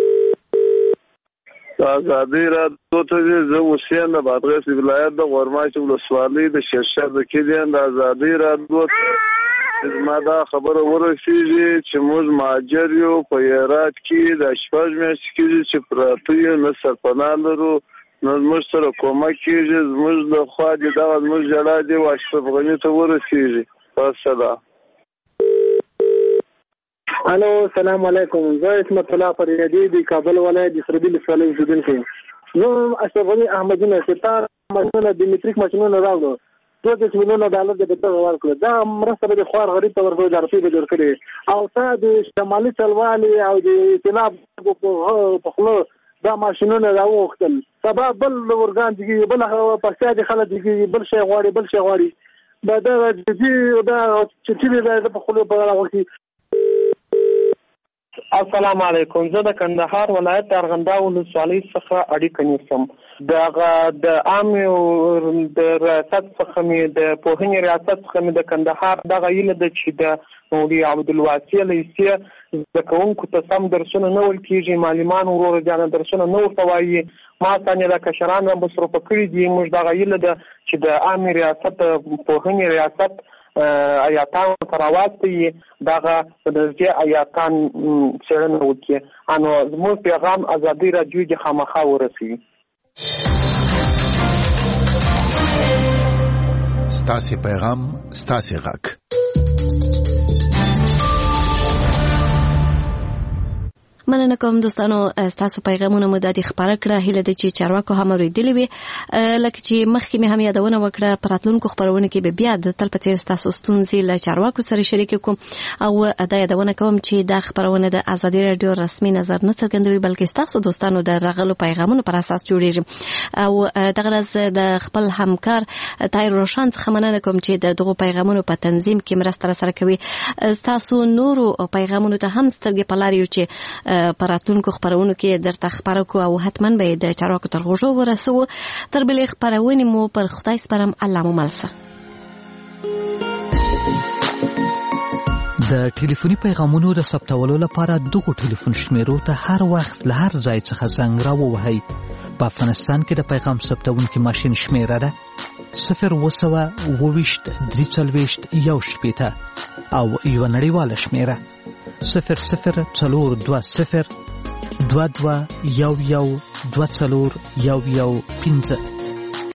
ازادي راډیو ته زه اوسېږم د بادغیس ولایت د غورمای ولسوالۍ د شیرشر د کې د ازادي راډیو زما دا خبره ورسېږي چې موږ مهاجر یو په هرات کې د 6 میاشتې کېږي چې پراته یو، نه سرپناه لرو نه زموږ سره کومک کېږي. زموږ له خوا دې دغه زموږ ژړا دې اشرف غني ته ورسېږي. والسلام. الو السلام علیکم. زه اسمت الله فریدی د کابل ولایت د سربیل ولسوالۍ اوسیدونکی یم. زه اشرف غني احمدونه ستار ماشینونه د میټریک ماشینونه راوړو. 2 میلیونه ډالر د دغه ورکړه. دا مرسته به خوار غریب ته ورکړي، د روپۍ به جوړ کړي او تا د شمالي چلوالي او د اطلاع په خوله دا ماشینونه راوغوښتل. سبا بل ورګان دي، بل پرسیا دي، خلک دي بل شی غواړي دا دا چې د په خوله په راوړي. السلام علیکم. زه د کندهار ولایت د ارغنداب ولسوالۍ څخه اړیکه نیسم. د عام د ریاست څخه مې د پوهنې ریاست څخه مې د کندهار دغه هیله ده چې د مولوي عبدالواسع لیسې زده کوونکو ته سم درسونه نه ورکول کېږي. معلمان ورور جانه درسونه نه ورته وایي. ما ځانې د کشران هم مصرفه کړي دي. موږ دغه هیله ده چې د عام ریاست پوهنې ریاست آیاتان ته راواستي، دغه د دې آیاتان څېړنه وکړي. نو زموږ پیغام ازادي راډیو کې خامخا ورسوي. ستاسې پیغام ستاسې غږ. مننه کوم دوستانو، تاسو پیغامونه مو د دې خبره کړه. هیله ده چې چارواکو هم اورېدلي وي. لکه چې مخکې مې هم یادونه وکړه، په راتلونکو خپرونه کې به بیا د تل په څېر ستاسو ستونزې له چارواکو سره شریکې کوم او دا یادونه کوم چې دا خپرونه د ازادي راډیو رسمي نظر نه څرګندوي، بلکې ستاسو دوستانو د راغلو پیغامونو پر اساس جوړېږي. او دغه ورځ د خپل همکار طاهر روشن څخه مننه کوم چې د دغو پیغامونو په تنظیم کې مرسته راسره کوي. ستاسو نورو پیغامونو ته هم سترګې په لار یو چې پر راتلونکو خپرونو کې درته خبره کوو او حتما به د چارواکو تر غوږو ورسوو. تر بلې خپرونې مو پر خدای سپارم. الله مو مل شه. د ټلیفوني پیغامونو د ثبتولو لپاره دغه ټلیفون شمیرو ته هر وخت له هر ځای څخه زنګ راووهئ. په افغانستان کې د پیغام ثبتونکي ماشین شمیره ده 0202341 او یو نړیواله شمیره 00402211241115.